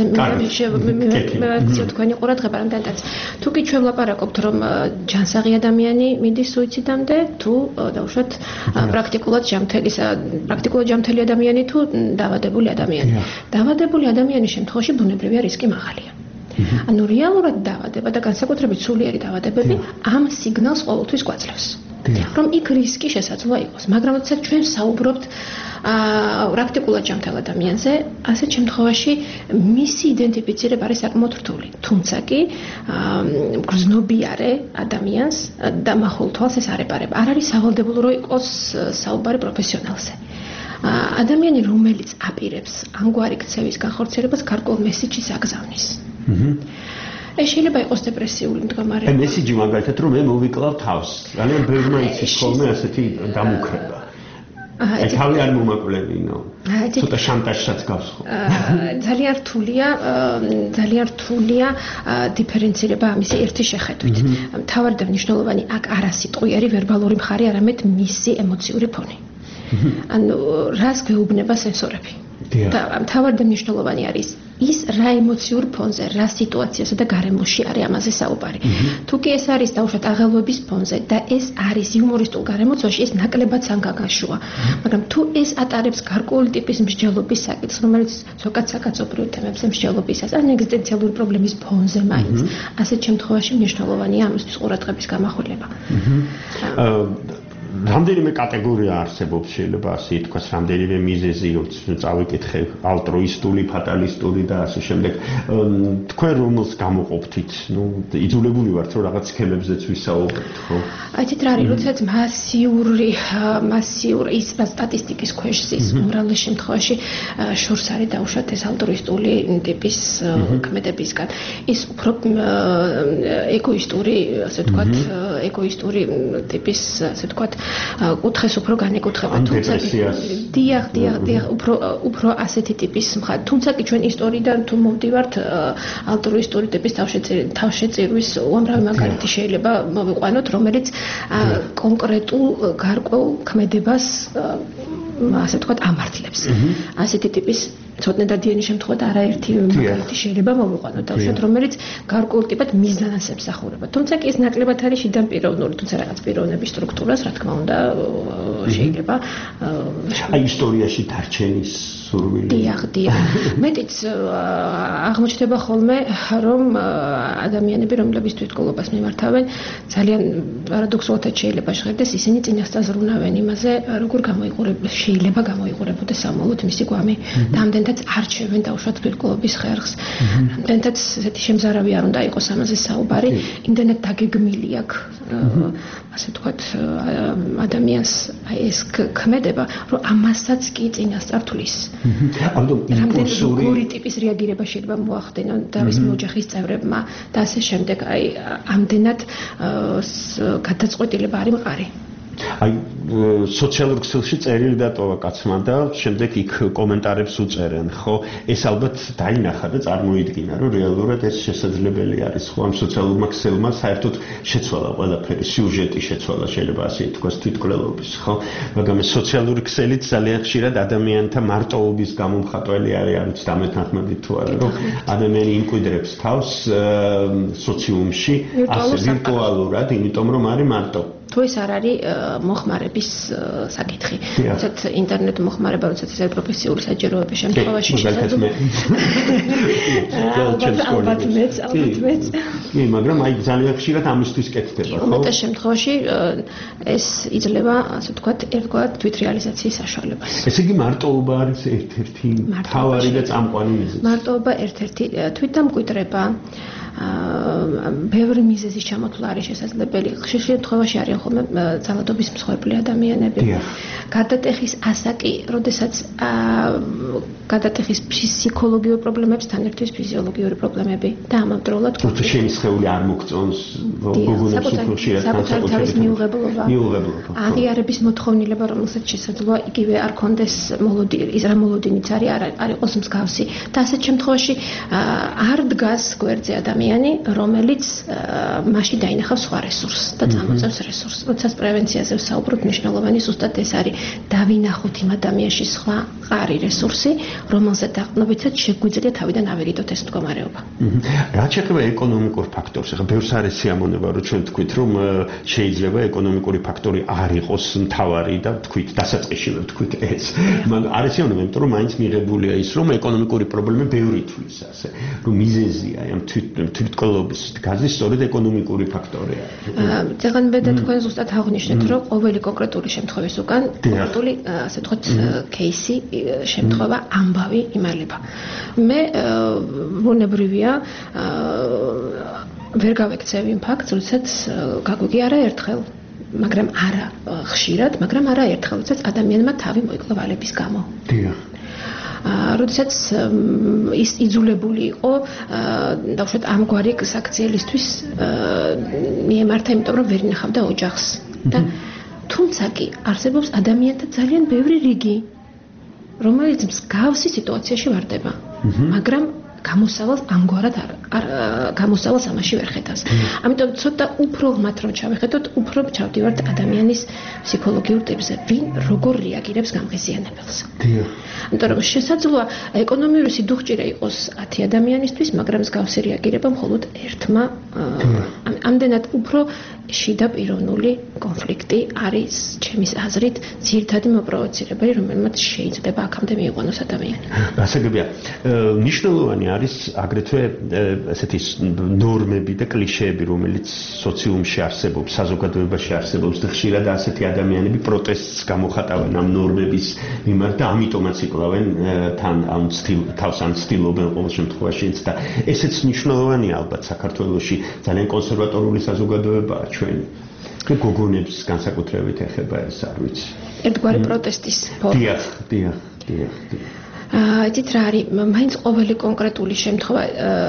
მივაქციოთ თქვენი ყურადღება, რამდენადაც თუ კი ჩვენ ვლაპარაკობთ, რომ ჯანსაღი ადამიანი მიდის სუიციდამდე, თუ დავუშვათ პრაქტიკულად ჯანმრთელი პრაქტიკულად ჯანმრთელი ადამიანი თუ დაავადებული ადამიანი. დაავადებული ადამიანის შემთხვევაში ბუნებრივია რისკი მაღალია. ანუ რეალურად დაავადება და განსაკუთრებით სულიერი დაავადებები ამ სიგნალს ყოველთვის გვაძლევს. რომ იქ რისკი შესაძლოა იყოს, მაგრამ როდესაც ჩვენ ვსაუბრობთ აა პრაქტიკულად ჯანმრთელ ადამიანზე, ასეთ შემთხვევაში მისი იდენტიფიცირება არის საკმაოდ რთული. თუმცა კი გრძნობიარე ადამიანს და მახვილ თვალს ეს არ ეპარება. არ არის სავალდებულო რომ იყოს საუბარი პროფესიონალზე. ადამიანი, რომელიც აპირებს ამგვარი ქცევის განხორციელებას, გარკვეულ მესიჯს აგზავნის. ეს შეიძლება იყოს დეპრესიული მდგომარეობა. აი მესიჯი მაგალითად რომ მე მოვიკლავ თავს. ძალიან ბევრმა იცის ხოლმე ასეთი დამუქრება. აი თავი არ მომაკვლევინო. ცოტა შანტაჟსაც გავს ხო? ძალიან რთულია, ძალიან რთულია დიფერენცირება ამისი ერთი შეხედვით. მთავარი და მნიშვნელოვანი აქ არასიტყვიერი ვერბალური მხარე, არამედ მისი ემოციური ფონი. ანუ რას გვეუბნება სენსორები? და მთავარი და მნიშვნელოვანი არის ის რა ემოციურ ფონზე, რა სიტუაციასა და გარემოში არის ამაზე საუბარი. თუ კი ეს არის დაუშვათ აღელვების ფონზე და ეს არის იუმორისტულ გარემოცვაში, ეს ნაკლებად სანგაგაშოა. მაგრამ თუ ეს ატარებს გარკვეული ტიპის მსჯელობის საკითხს, რომელიც ზოგადად საკაცობრიო თემებზე მსჯელობისას, ან ეგზისტენციალური პრობლემის ფონზე მაინც, ასეთ შემთხვევაში მნიშვნელოვანია ამისთვის ყურადღების გამახვილება. რამდენიმე კატეგორია არსებობს, შეიძლება ასე ითქვას, რამდენიმე მიზეზი, რომ წავიკითხე ალტრუისტული, ფატალისტური და ასე შემდეგ. თქვენ რომელს გამოყოფთით? ნუ იძულებული ვართ, რომ რაღაც სქემებზეც ვისაუბროთ, ხო? აიცით რა არის, როდესაც მასიური მასიური ის სტატისტიკის ქვეშ ზის, უმრავლეს შემთხვევაში შორს არის დაუშვათ ეს ალტრუისტული ტიპის ქმედებისგან. ის უფრო ეგოისტური, ასე ვთქვათ, ეგოისტური ტიპის, ასე ვთქვათ, კუთხეს უფრო განეკუთვნება, თუმცა დიახ, დიახ, დიახ, უფრო უფრო ასეთი ტიპის მხარე. თუმცა კი ჩვენ ისტორიიდან თუ მოვდივართ, ალტრუისტული ტიპის თავშეწირვის უამრავი მაგალითი შეიძლება მოვიყვანოთ, რომელიც კონკრეტულ გარკვეულ ქმედებას ასე ვთქვათ ამართლებს. ასეთი ტიპის ცოტნე დადიანი შემთხვევა და არაერთი მაგალითი შეიძლება მოვიყვანოთ, დავუშვათ, რომელიც გარკვეულ ტიპად მიზანას ემსახურება. თუმცა კი ეს ნაკლებად არის შიდან პიროვნული, თუმცა რაღაც პიროვნების სტრუქტურას, რა თქმა უნდა, შეიძლება აი ისტორიაში დარჩენის სურვილი. დიახ, დიახ. მეტიც აღმოჩნდება ხოლმე, რომ ადამიანები, რომლებიც თვითმკვლელობას მიმართავენ, ძალიან პარადოქსულად შეიძლება ჟღერდეს, ისინი წინასწარ ზრუნავენ იმაზე, როგორ გამოიყურება, შეიძლება გამოიყურებოდეს სამოვლოდ მისი გვამი და ამდენთაც არჩევენ დაუშვათ თვითმკვლელობის ხერხს. ამდენთაც ესეთი შემზარავი არ უნდა იყოს ამაზე საუბარი, იმდენად დაგეგმილი აქვს, ასე ვთქვათ, ადამიანს აი ეს ქმედება, რომ ამასაც კი წინასწარ თulis. ამიტომ იმპულსური ორი ტიპის რეაგირება შეიძლება მოახდენონ დავის ოჯახის წევრებმა და ასე შემდეგ, აი ამდენად გადაწყვეტილება არის მყარი. აი სოციალურ ქსელში წერილი დატოვა კაცმა და შემდეგ იქ კომენტარებს უწერენ, ხო? ეს ალბათ დაინახა და წარმოიდგინა, რომ რეალურად ეს შესაძლებელი არის, ხო? ამ სოციალურმა ქსელმა საერთოდ შეცვალა ყველაფერი, სიუჟეტი შეცვალა, შეიძლება ასე ითქვას, თვითმკვლელობის, ხო? მაგრამ ეს სოციალური ქსელიც ძალიან ხშირად ადამიანთა მარტოობის გამომხატველი არის, არ ვიცი დამეთანხმებით თუ არა, რომ ადამიანი იმკვიდრებს თავს სოციუმში, ასე ვირტუალურად, იმიტომ რომ არის მარტო. თუ ეს არ არის მოხმარების საკითხი. როდესაც ინტერნეტ მოხმარება, როდესაც ეს არის პროფესიული საჭიროების შემთხვევაში შეიძლება. ალბათ მეც, ალბათ მეც. კი, მაგრამ აი ძალიან ხშირად ამისთვის კეთდება, ხო? უმეტეს შემთხვევაში ეს იძლევა, ასე ვთქვათ, ერთგვარად თვითრეალიზაციის საშუალებას. ესე იგი მარტოობა არის ერთ-ერთი მთავარი და წამყვანი მიზეზი. მარტოობა ერთ-ერთი თვითდამკვიდრება, ბევრი მიზეზის ჩამოთვლა არის შესაძლებელი. ხშირ შემთხვევაში არიან ხოლმე ძალადობის მსხვერპლი ადამიანები. გადატეხის ასაკი, როდესაც გადატეხის ფსიქოლოგიური პრობლემებთან ერთის ფიზიოლოგიური პრობლემები და ამავდროულად თუ შენი სხეული არ მოგწონს, გოგონებს უფრო ხშირად განსაკუთრებით მიუღებლობა. მიუღებლობა. აღიარების მოთხოვნილება, რომელსაც შესაძლოა იგივე არ კონდეს მოლოდინი, ის რა მოლოდინიც არის, არ იყოს მსგავსი და ასეთ შემთხვევაში არ დგას გვერდზე ადამიანი, რომელიც მაშინ დაინახავს სხვა რესურსს და წამოწევს რესურსს. როდესაც პრევენციაზე ვსაუბრობთ, მნიშვნელოვანი ზუსტად ეს არის, დავინახოთ იმ ადამიანში სხვა მყარი რესურსი, რომელზეც დაყრდნობითაც შეგვიძლია თავიდან ავერიდოთ ეს მდგომარეობა. რაც შეეხება ეკონომიკურ ფაქტორს, ახლა ბევრს არის სიამონება, რომ ჩვენ თქვით, რომ შეიძლება ეკონომიკური ფაქტორი არ იყოს მთავარი და თქვით, დასაწყისში ვთქვით ეს. მაგრამ არის სიამონება, იმიტომ რომ მაინც მიღებულია ის, რომ ეკონომიკური პრობლემა ბევრი თulis ასე, რომ მიზეზია ამ თვითმკვლელობის გაზის სწორედ ეკონომიკური ფაქტორია. ზეგან მე და თქვენ ზუსტად აღნიშნეთ, რომ ყოველი კონკრეტული შემთხვევის უკან კონკრეტული, ასე ვთქვათ, кейსი, შემთხვევა, ამბავი იმალება. მე ბუნებრივია ვერ გავექცევ იმ ფაქტს, როდესაც გაგვიგია არაერთხელ, მაგრამ არა ხშირად, მაგრამ არაერთხელ, როდესაც ადამიანმა თავი მოიკლა ვალების გამო. დიახ. როდესაც ის იძულებული იყო დავუშვათ ამგვარი საქციელისთვის მიემართა, იმიტომ რომ ვერ ინახავდა ოჯახს და თუმცა კი არსებობს ადამიანთა ძალიან ბევრი რიგი, რომელიც მსგავსი სიტუაციაში ვარდება, მაგრამ გამოსავალს ამგვარად არ გამოსავალს ამაში ვერ ხედავს. ამიტომ ცოტა უფრო მათ რომ ჩავეხედოთ, უფრო ჩავდივართ ადამიანის ფსიქოლოგიურ ტიპზე, ვინ როგორ რეაგირებს გამღიზიანებელს. დიახ. იმიტომ რომ შესაძლოა ეკონომიური სიდუხჭირე იყოს ათი ადამიანისთვის, მაგრამ მსგავსი რეაგირება მხოლოდ ერთმა. ამდენად უფრო შიდა პიროვნული კონფლიქტი არის ჩემის აზრით ძირითადი მოპროვოცირებელი, რომელმაც შეიძლება აქამდე მიიყვანოს ადამიანი. გასაგებია, მნიშვნელოვანი არის აგრეთვე ესეთი ნორმები და კლიშეები, რომელიც სოციუმში არსებობს, საზოგადოებაში არსებობს და ხშირად ასეთი ადამიანები პროტესტს გამოხატავენ ამ ნორმების მიმართ და ამიტომაც იკლავენ თან ამ თავს ან ცდილობენ ყოველ შემთხვევაშიც და ესეც მნიშვნელოვანია ალბათ საქართველოში, ძალიან კონსერვატორული საზოგადოებაა ჩვენი. გოგონებს განსაკუთრებით ეხება ეს, არ ვიცი. ერთგვარი პროტესტის ფორმა. დიახ, დიახ, დიახ. იცით რა არის, მაინც ყოველი კონკრეტული შემთხვევა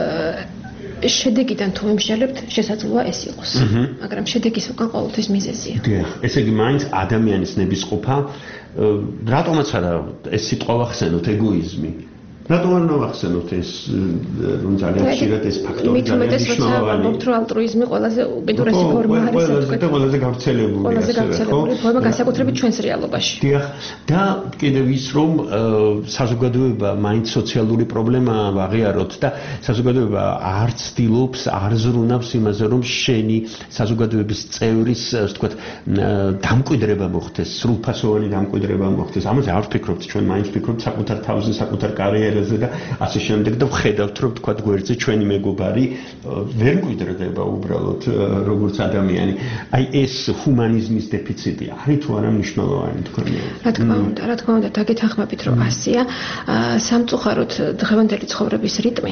შედეგიდან თუ ვიმსჯელებთ, შესაძლოა ეს იყოს. მაგრამ შედეგის უკან ყოველთვის მიზეზია. დიახ, ესე იგი მაინც ადამიანის ნებისყოფა, რატომაც არა ეს სიტყვა ვახსენოთ, ეგოიზმი. რატომ არ ნავახსენოთ ეს რომ ძალიან ხშირად ეს ფაქტორი ძალიან მნიშვნელოვანია. ვთქვით, რომ ალტრუიზმი ყველაზე უკიდურესი ფორმა არის, ვთქვით. ყველაზე გავრცელებული. ყველაზე გავრცელებული ფორმა განსაკუთრებით ჩვენს რეალობაში. დიახ, და კიდევ ის რომ საზოგადოება მაინც სოციალური პრობლემა აღიაროთ და საზოგადოება არ ცდილობს, არ ზრუნავს იმაზე, რომ შენი საზოგადოების წევრის, ვთქვით, დამკვიდრება მოხდეს, სრულფასოვანი დამკვიდრება მოხდეს. ამაზე არ ვფიქრობთ, ჩვენ მაინც ვფიქრობთ საკუთარ თავზე, საკუთარ კარიერაზე და ასე შემდეგ და ვხედავთ რომ თქვა გვერდზე ჩვენი მეგობარი ვერ მკვიდრდება უბრალოდ როგორც ადამიანი. აი ეს ჰუმანიზმის დეფიციტი არის თუ არა მნიშვნელოვანი თქვენ? რა თქმა უნდა, რა თქმა უნდა, დაგეთანხმებით რომ ასია. სამწუხაროდ დღევანდელი ცხოვრების რიტმი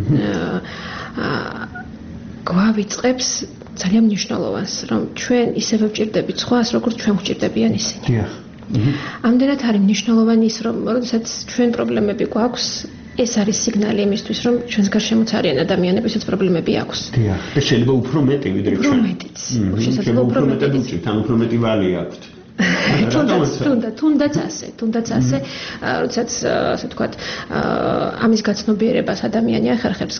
გვავიწყებს ძალიან მნიშვნელოვანს, რომ ჩვენ ისევე ვჭირდებით სხვას, როგორც ჩვენ გვჭირდებიან ისინი. დიახ. ამდენად არის მნიშვნელოვანი ის, რომ როდესაც ჩვენ პრობლემები გვაქვს, ეს არის სიგნალი იმისთვის, რომ ჩვენს გარშემოც არიან ადამიანებისაც პრობლემები აქვს. დიახ, ეს შეიძლება უფრო მეტი ვიდრე ჩვენ. უფრო მეტიც. შესაძლოა უფრო მეტიც. თან უფრო მეტი ვალი აქვთ. თუნდაც, თუნდაც, თუნდაც ასე, თუნდაც ასე, როდესაც ასე ვთქვათ, ამის გაცნობიერებას ადამიანი ახერხებს,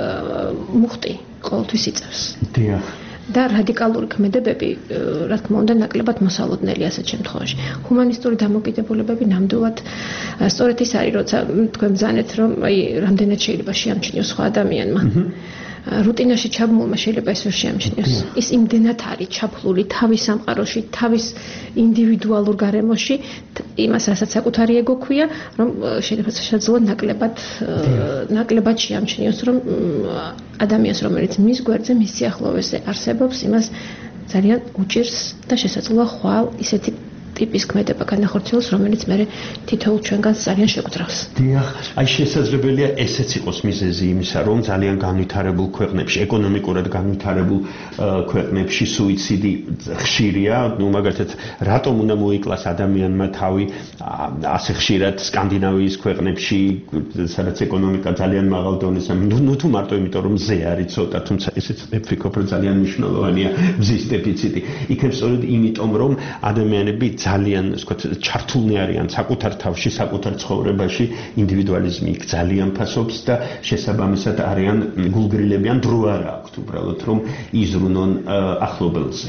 მუხტი ყოველთვის იწევს. დიახ. და რადიკალური ქმედებები, რა თქმა უნდა, ნაკლებად მოსალოდნელი ასეთ შემთხვევაში. ჰუმანისტური დამოკიდებულებები ნამდვილად სწორედ ის არის, როცა თქვენ ბრძანეთ, რომ აი, რამდენად შეიძლება შეამჩნიოს სხვა ადამიანმა. რუტინაში ჩაბმულმა შეიძლება ეს ვერ შეამჩნიოს. ის იმდენად არის ჩაფლული თავის სამყაროში, თავის ინდივიდუალურ გარემოში, იმას რასაც საკუთარი ეგო ქვია, რომ შეიძლება შესაძლოა ნაკლებად ნაკლებად შეამჩნიოს, რომ ადამიანს, რომელიც მის გვერდზე, მის სიახლოვეზე არსებობს, იმას ძალიან უჭირს და შესაძლოა ხვალ ისეთი ტიპის ქმედება განახორციელოს, რომელიც მე თითოეულ ჩვენგანს ძალიან შეგძრავს. დიახ, აი შესაძლებელია ესეც იყოს მიზეზი იმისა, რომ ძალიან განვითარებულ ქვეყნებში, ეკონომიკურად განვითარებულ ქვეყნებში სუიციდი ხშირია, ну მაგალითად, რატომ უნდა მოიკლას ადამიანმა თავი ასე ხშირად სკანდინავიის ქვეყნებში, სადაც ეკონომიკა ძალიან მაღალ დონეზე, ну თუ მარტო იმიტომ რომ ზე არის ცოტა, თუმცა ესეც ვფიქრობ, რომ ძალიან მნიშვნელოვანია მზის დეფიციტი. იქნებ სწორედ იმიტომ, რომ ადამიანები ძალიან, ვთქვათ, ჩართულნი არიან საკუთარ თავში, საკუთარ ცხოვრებაში, ინდივიდუალიზმი იქ ძალიან ფასობს და შესაბამისად არიან გულგრილებიან, დრო არ აქვთ უბრალოდ რომ იზრუნონ ახლობელზე.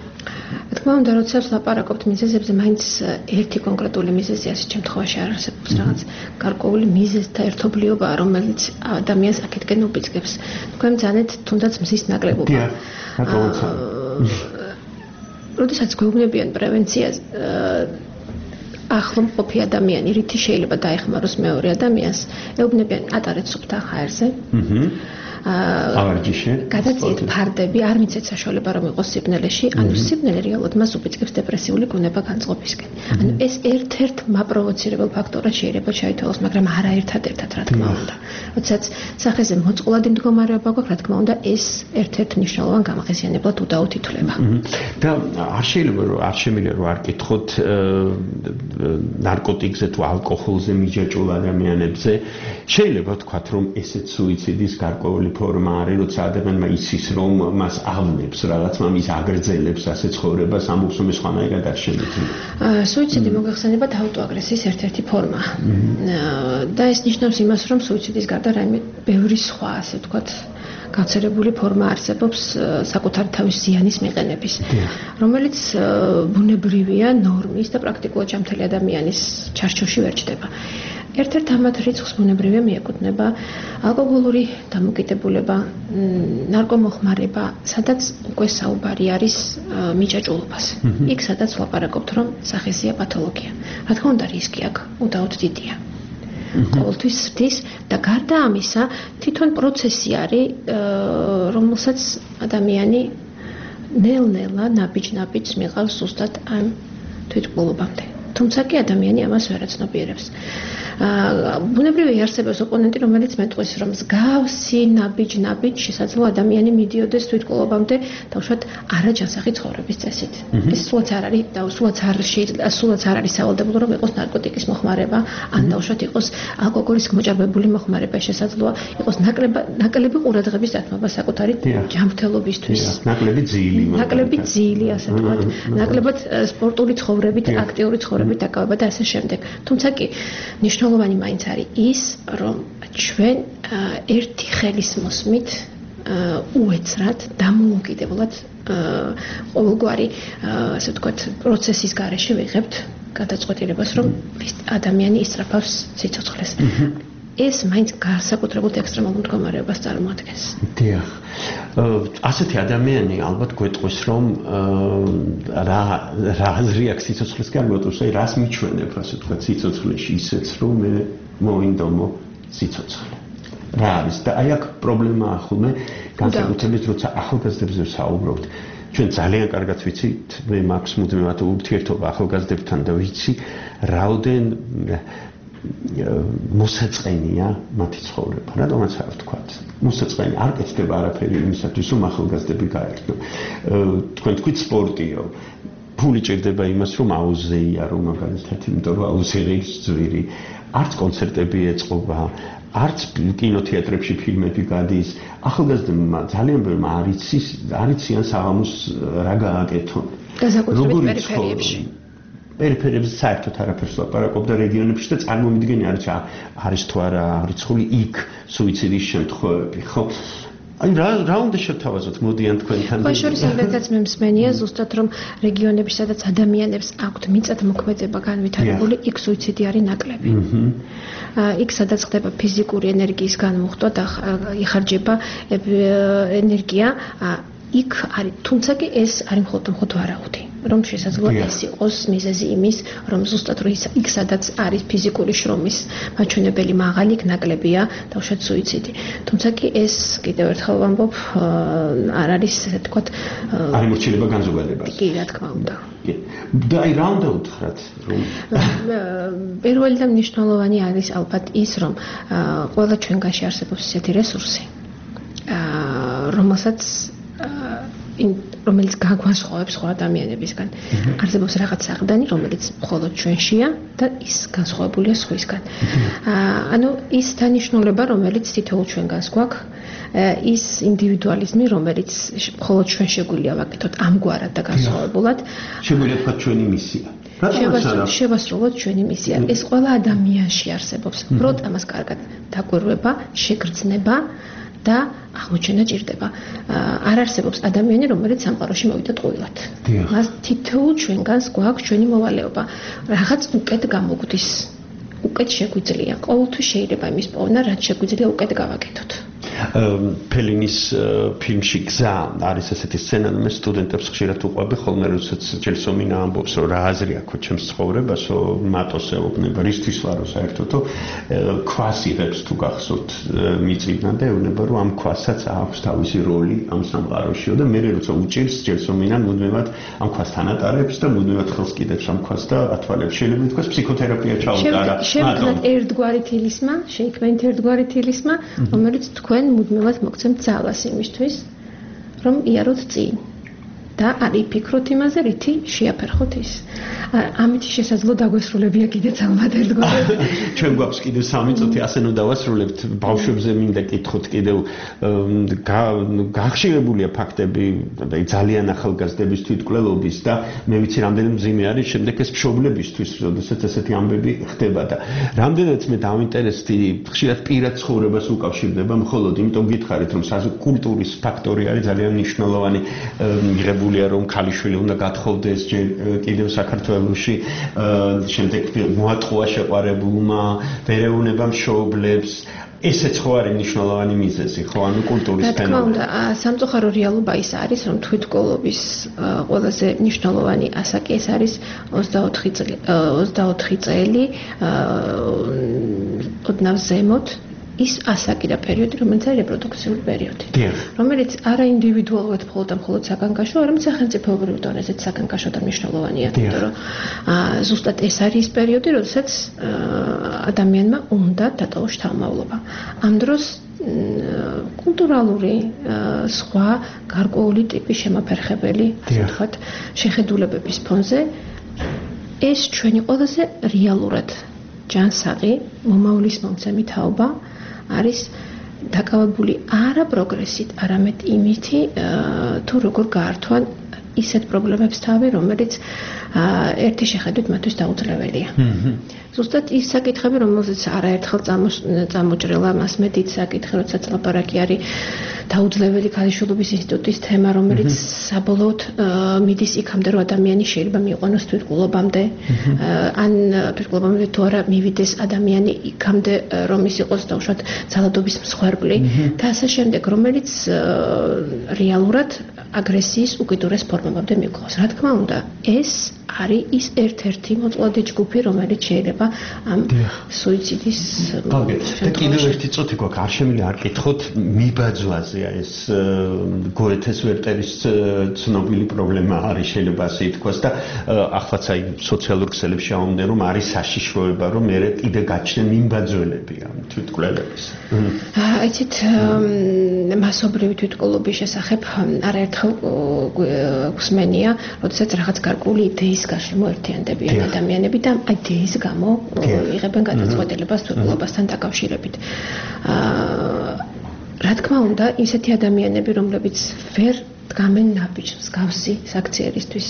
რა თქმა უნდა, როცა ვლაპარაკობთ მიზეზებზე, მაინც ერთი კონკრეტული მიზეზი ასეთ შემთხვევაში არ არსებობს, რაღაც გარკვეული მიზეზთა ერთობლიობა, რომელიც ადამიანს აქეთკენ უბიძგებს. თქვენ ბრძანეთ თუნდაც მზის ნაკლებობა. დიახ, რატომაც როდესაც გვეუბნებიან პრევენციას, ახლო მყოფი ადამიანი, რითი შეიძლება დაეხმაროს მეორე ადამიანს, ეუბნებიან ატარეთ სუფთა ჰაერზე. ავარჯიშე გადაწიეთ ფარდები, არ მიცეთ საშუალება რომ იყოს სიბნელეში, ანუ სიბნელე რეალურად მას უბიძგებს დეპრესიული გუნება განწყობისკენ. ანუ ეს ერთ-ერთ მაპროვოცირებელ ფაქტორად შეიძლება ჩაითვალოს, მაგრამ არა ერთად-ერთად, რა თქმა უნდა. როდესაც სახეზე მოწყვლადი მდგომარეობა გვაქვს, რა თქმა უნდა, ეს ერთ-ერთ მნიშვნელოვან გამაღიზიანებლად უდაოდ ითვლება. და არ შეიძლება რომ არ შემიძლია რომ არ კითხოთ ნარკოტიკზე თუ ალკოჰოლზე მიჯაჭვულ ადამიანებზე, შეიძლება ვთქვათ რომ ესეც სუიციდის გარკვეული ფორმა არის, როცა ადამიანმა იცის რომ მას ავნებს რაღაც, მის აგრძელებს ასე ცხოვრებას, ამბობს რომ ეს სხვანაირად არ შემიძლია. სუიციდი მოგეხსენებათ ავტოაგრესიის ერთ-ერთი ფორმა. და ეს ნიშნავს იმას, რომ სუიციდის გარდა რაიმე ბევრი სხვა, ასე ვთქვათ, გავრცელებული ფორმა არსებობს საკუთარი თავის ზიანის მიყენების, რომელიც ბუნებრივია ნორმის და პრაქტიკულად ჯანმრთელი ადამიანის ჩარჩოში ვერ ჩდება. ერთ-ერთ ამათ რიცხვს ბუნებრივია მიეკუთვნება ალკოჰოლური დამოკიდებულება, ნარკომოხმარება, სადაც უკვე საუბარი არის მიჯაჭვულობაზე. იქ სადაც ვლაპარაკობთ, რომ სახეზეა პათოლოგია. რა თქმა უნდა, რისკი აქ უდაოდ დიდია. ყოველთვის ზრდის და გარდა ამისა, თვითონ პროცესი არის, რომელსაც ადამიანი ნელ-ნელა ნაბიჯ-ნაბიჯს მიყავს ზუსტად ამ თვითმკვლელობამდე. თუმცა კი ადამიანი ამას ვერ აცნობიერებს. ბუნებრივია არსებობს ოპონენტი, რომელიც მეტყვის, რომ მსგავსი ნაბიჯ-ნაბიჯ შესაძლოა ადამიანი მიდიოდეს თვითმკვლელობამდე თავშოთ არაჯანსაღი ცხოვრების წესით. ეს სულაც არ არის და სულაც არ შეიძლება, სულაც არ არის სავალდებულო, რომ იყოს ნარკოტიკის მოხმარება, ან თავშოთ იყოს ალკოჰოლის მოჭარბებული მოხმარება, შესაძლოა იყოს ნაკლები ყურადღების დათმობა საკუთარი ჯანმრთელობისთვის. ნაკლები ძილი, ნაკლები ძილი, ასე ვთქვათ, ნაკლებად სპორტული ცხოვრებით, აქტიური ცხოვრებით დაკავება და ასე შემდეგ. თუმცა კი მნიშვნელოვანი მაინც არის ის, რომ ჩვენ ერთი ხელის მოსმით უეცრად დამოუკიდებლად ყოველგვარი, ასე ვთქვათ, პროცესის გარეშე ვიღებთ გადაწყვეტილებას, რომ ადამიანი ისწრაფავს სიცოცხლეს. ეს მაინც განსაკუთრებულ ექსტრემალურ მდგომარეობას წარმოადგენს. დიახ. ასეთი ადამიანი ალბათ გვეტყვის, რომ რა რა აზრი აქვს სიცოცხლესკენ, გვეტყვის, აი რას მიჩვენებ, ასე ვთქვათ, სიცოცხლეში ისეც, რომ მე მოინდომო სიცოცხლე. რა არის და აი აქ პრობლემაა ხოლმე, განსაკუთრებით როცა ახალგაზრდებზე ვსაუბრობთ. ჩვენ ძალიან კარგად ვიცით, მე მაქვს მუდმივად ურთიერთობა ახალგაზრდებთან და ვიცი, რაოდენ მოსაწყენია მათი ცხოვრება, რადგანაც არ ვთქვათ. მოსაწყენი არ კეთდება არაფერი იმისათვის, რომ ახალგაზრდები გაერთონ. თქვენ თქვით სპორტიო. ფული ჭირდება იმას, რომ აუზეია, რომ მაგალითად, იმიტომ რომ აუზერის ძვირი. არც კონცერტები ეწყობა, არც კინოთეატრებში ფილმები გადის. ახალგაზრდებმა ძალიან ბევრმა არ იცის, არ იციან საღამოს რა გააკეთონ. განსაკუთრებით პერიფერიებში. პერიფერიებზე საერთოდ არაფერს ლაპარაკობდა რეგიონებში და წარმომიდგენი არის არის თუ არა რიცხული იქ სუიციდის შემთხვევები, ხო? აი რა რა უნდა შევთავაზოთ, მოდიან თქვენთან. ხო, შორის იმედაც მე მსმენია ზუსტად რომ რეგიონებში სადაც ადამიანებს აქვთ მიწათმოქმედება განვითარებული, იქ სუიციდი არის ნაკლები. იქ სადაც ხდება ფიზიკური ენერგიის განმუხტვა და იხარჯება ენერგია, იქ არის, თუმცა კი ეს არის მხოლოდ მხოლოდ ვარაუდი. რომ შესაძლოა ეს იყოს მიზეზი იმის, რომ ზუსტად რომ იქ სადაც არის ფიზიკური შრომის მაჩვენებელი მაღალი, იქ ნაკლებია თავშეთ სუიციდი. თუმცა კი ეს კიდევ ერთხელ ვამბობ, არ არის ესე ვთქვათ, არ იმორჩილება განზოგადებას. კი, რა თქმა უნდა. და აი რა უნდა უთხრათ, რომ პირველი და მნიშვნელოვანი არის ალბათ ის, რომ ყველა ჩვენგანში არსებობს ისეთი რესურსი, რომელსაც რომელიც გაგვასხოვებს სხვა ადამიანებისგან. არსებობს რაღაც საყდანი, რომელიც მხოლოდ ჩვენშია და ის განსხვავებულია სხვისგან. ანუ ის დანიშნულება, რომელიც თითოეულ ჩვენგანს გვაქვს, ის ინდივიდუალიზმი, რომელიც მხოლოდ ჩვენ შეგვიძლია ვაკეთოთ ამგვარად და განსხვავებულად. შეგვიძლია თქვა ჩვენი მისია. შევასრულოთ ჩვენი მისია. ეს ყველა ადამიანში არსებობს. უბრალოდ ამას კარგად დაკვირვება, შეგრძნება და აღმოჩენა ჭირდება. არ არსებობს ადამიანი, რომელიც სამყაროში მოვიდა ტყუილად. მას თითოეულ ჩვენგანს გვაქვს ჩვენი მოვალეობა. რაღაც უკეთ გამოგვდის. უკეთ შეგვიძლია. ყოველთვის შეიძლება იმის პოვნა, რაც შეგვიძლია უკეთ გავაკეთოთ. ფელინის ფილმში გზა არის ესეთი სცენა, მე სტუდენტებს ხშირად უყვები ხოლმე, როდესაც ჯელსომინა ამბობს, რომ რა აზრი აქვს ჩემს ცხოვრებასო, მატოს ეუბნება, რისთვის ვარო საერთოდ, ქვას იღებს თუ გახსოვთ მიწიდან და ეუბნება, რომ ამ ქვასაც აქვს თავისი როლი ამ სამყაროშიო და მე როცა უჭირს ჯელსომინა მუდმივად ამ ქვასთან ატარებს და მუდმივად ხელს კიდებს ამ ქვას და ათვალებს. შეიძლება ითქვას ფსიქოთერაპია ჩაუტარა. შემდგომ ერთგვარი თილისმა, შეიქმნით ერთგვარი თილისმა, რომელიც თქვენ მუდმივად მოგცემთ ძალას იმისთვის, რომ იაროთ წინ. და არ იფიქროთ იმაზე, რითი შეაფერხოთ ის. ამით შესაძლოა დაგვესრულებია კიდეც ალბათ ერთგვარად. ჩვენ გვაქვს კიდევ სამი წუთი, ასე ნუ დავასრულებთ. ბავშვებზე მინდა კითხოთ კიდევ გახშირებულია ფაქტები ძალიან ახალგაზრდების თვითმკვლელობის და მე ვიცი რამდენი მძიმე არის შემდეგ ეს მშობლებისთვის, როდესაც ესეთი ამბები ხდება და რამდენიც მე დავინტერესდი, ხშირად პირად ცხოვრებას უკავშირდება, მხოლოდ იმიტომ გითხარით, რომ კულტურის ფაქტორი არის ძალიან მნიშვნელოვანი მიღებული რომ ქალიშვილი უნდა გათხოვდეს კიდევ საქართველოში შემდეგ მოატყუა შეყვარებულმა ვერეუნება მშობლებს ესეც ხო არის მნიშვნელოვანი მიზეზი ხო ანუ კულტურის ფენომენი. რა თქმა უნდა, სამწუხარო რეალობა ის არის, რომ თვითმკვლელობის ყველაზე მნიშვნელოვანი ასაკი ეს არის ოცდაოთხი წელი ოდნავ ზემოთ ის ასაკი და პერიოდი, რომელიც არის რეპროდუქციული პერიოდი. რომელიც არა ინდივიდუალურად მხოლოდ და მხოლოდ საგანგაშო, არამედ სახელმწიფოებრივ დონეზეც საგანგაშო და მნიშვნელოვანია, იმიტომ რომ ზუსტად ეს არის ის პერიოდი, როდესაც ადამიანმა უნდა დატოვოს შთამომავლობა. ამ დროს კულტურალური სხვა გარკვეული ტიპის შემაფერხებელი, ასე ვთქვათ, შეხედულებების ფონზე ეს ჩვენი ყველაზე რეალურად ჯანსაღი მომავლის მომცემი თაობა არის დაკავებული არა პროგრესით, არამედ იმითი, თუ როგორ გაართვან ისეთ პრობლემებს თავი, რომელიც ერთი შეხედვით მათთვის დაუძლებელია. ზუსტად ის საკითხები, რომელზეც არაერთხელ წამოჭრილა მასმედიის საკითხი, როდესაც ლაპარაკი არის დაუძლეველი ქალიშვილობის ინსტიტუტის თემა, რომელიც საბოლოოდ მიდის იქამდე, რომ ადამიანი შეიძლება მიიყვანოს თვითმკვლელობამდე, ან თვითმკვლელობამდე თუ არა მივიდეს ადამიანი იქამდე, რომ ის იყოს დაუშვათ ძალადობის მსხვერპლი და ასე შემდეგ, რომელიც რეალურად აგრესიის უკიდურეს ფორმებამდე მიგვყავს. რა თქმა უნდა, ეს არის ის ერთ-ერთი მოწყვლადი ჯგუფი, რომელიც შეიძლება ამ სუიციდის და კიდევ ერთი წუთი გვაქვს, არ შემიძლია არ კითხოთ მიბაძვაზეა ეს გოეთეს ვერტერის ცნობილი პრობლემა არის, შეიძლება ასე ითქვას და ახლაც აი სოციალურ ქსელებში ამბობენ, რომ არის საშიშროება, რომ მე კიდე გაჩნდნენ მიმბაძველები ამ თვითმკვლელების. აიცით, მასობრივი თვითმკვლელობის შესახებ არაერთხელ გვსმენია, როდესაც რაღაც გარკვეული იდეის გარშემო ერთიანდებიან ადამიანები და აი იდეის გამო იღებენ გადაწყვეტილებას თვითმკვლელობასთან დაკავშირებით. რა თქმა უნდა, ისეთი ადამიანები, რომლებიც ვერ დგამენ ნაბიჯს მსგავსი საქციელისთვის,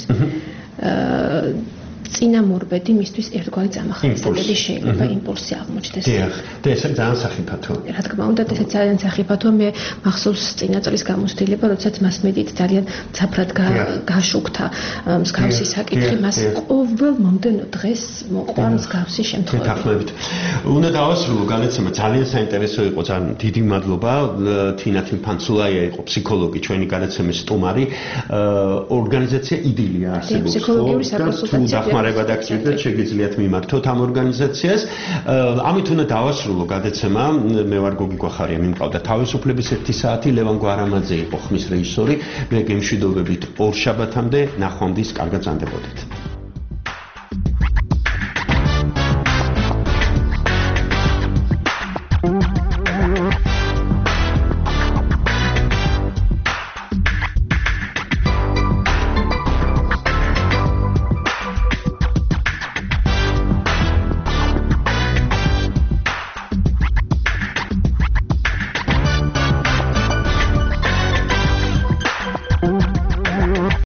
წინამორბედი მისთვის ერთგვარი წამახალისებელი შეიძლება იმპულსი აღმოჩნდეს. დიახ, და ეს ძალიან სახიფათოა. რა თქმა უნდა, ეს ძალიან სახიფათოა. მე მახსოვს წინა წლის გამოცდილება, როდესაც მასმედიით ძალიან ცაფრად გაშუქთა მსგავსი საკითხი, მას ყოველ მომდენო დღეს მოყვარ მსგავსი შემთხვევები. გეთანხმებით. უნდა დავასრულო განაცემა, ძალიან საინტერესო იყო, ძალიან დიდი მადლობა. თინა თიმფანცულაია იყო ფსიქოლოგი, ჩვენი განაცემის სტუმარი. ორგანიზაცია იდილია არსებობს. ფსიქოლოგიური საკონსულტაციო დაგჭირდეთ, შეგიძლიათ მიმართოთ ამ ორგანიზაციას. ამით უნდა დავასრულო გადაცემა. მე ვარ გოგი გვახარია, მიმყავდა თავისუფლების ერთი საათი, ლევან გვარამაძე იყო ხმის რეჟისორი. მე გემშვიდობებით ორ შაბათამდე, ნახვამდის, კარგად ზანდებოდეთ.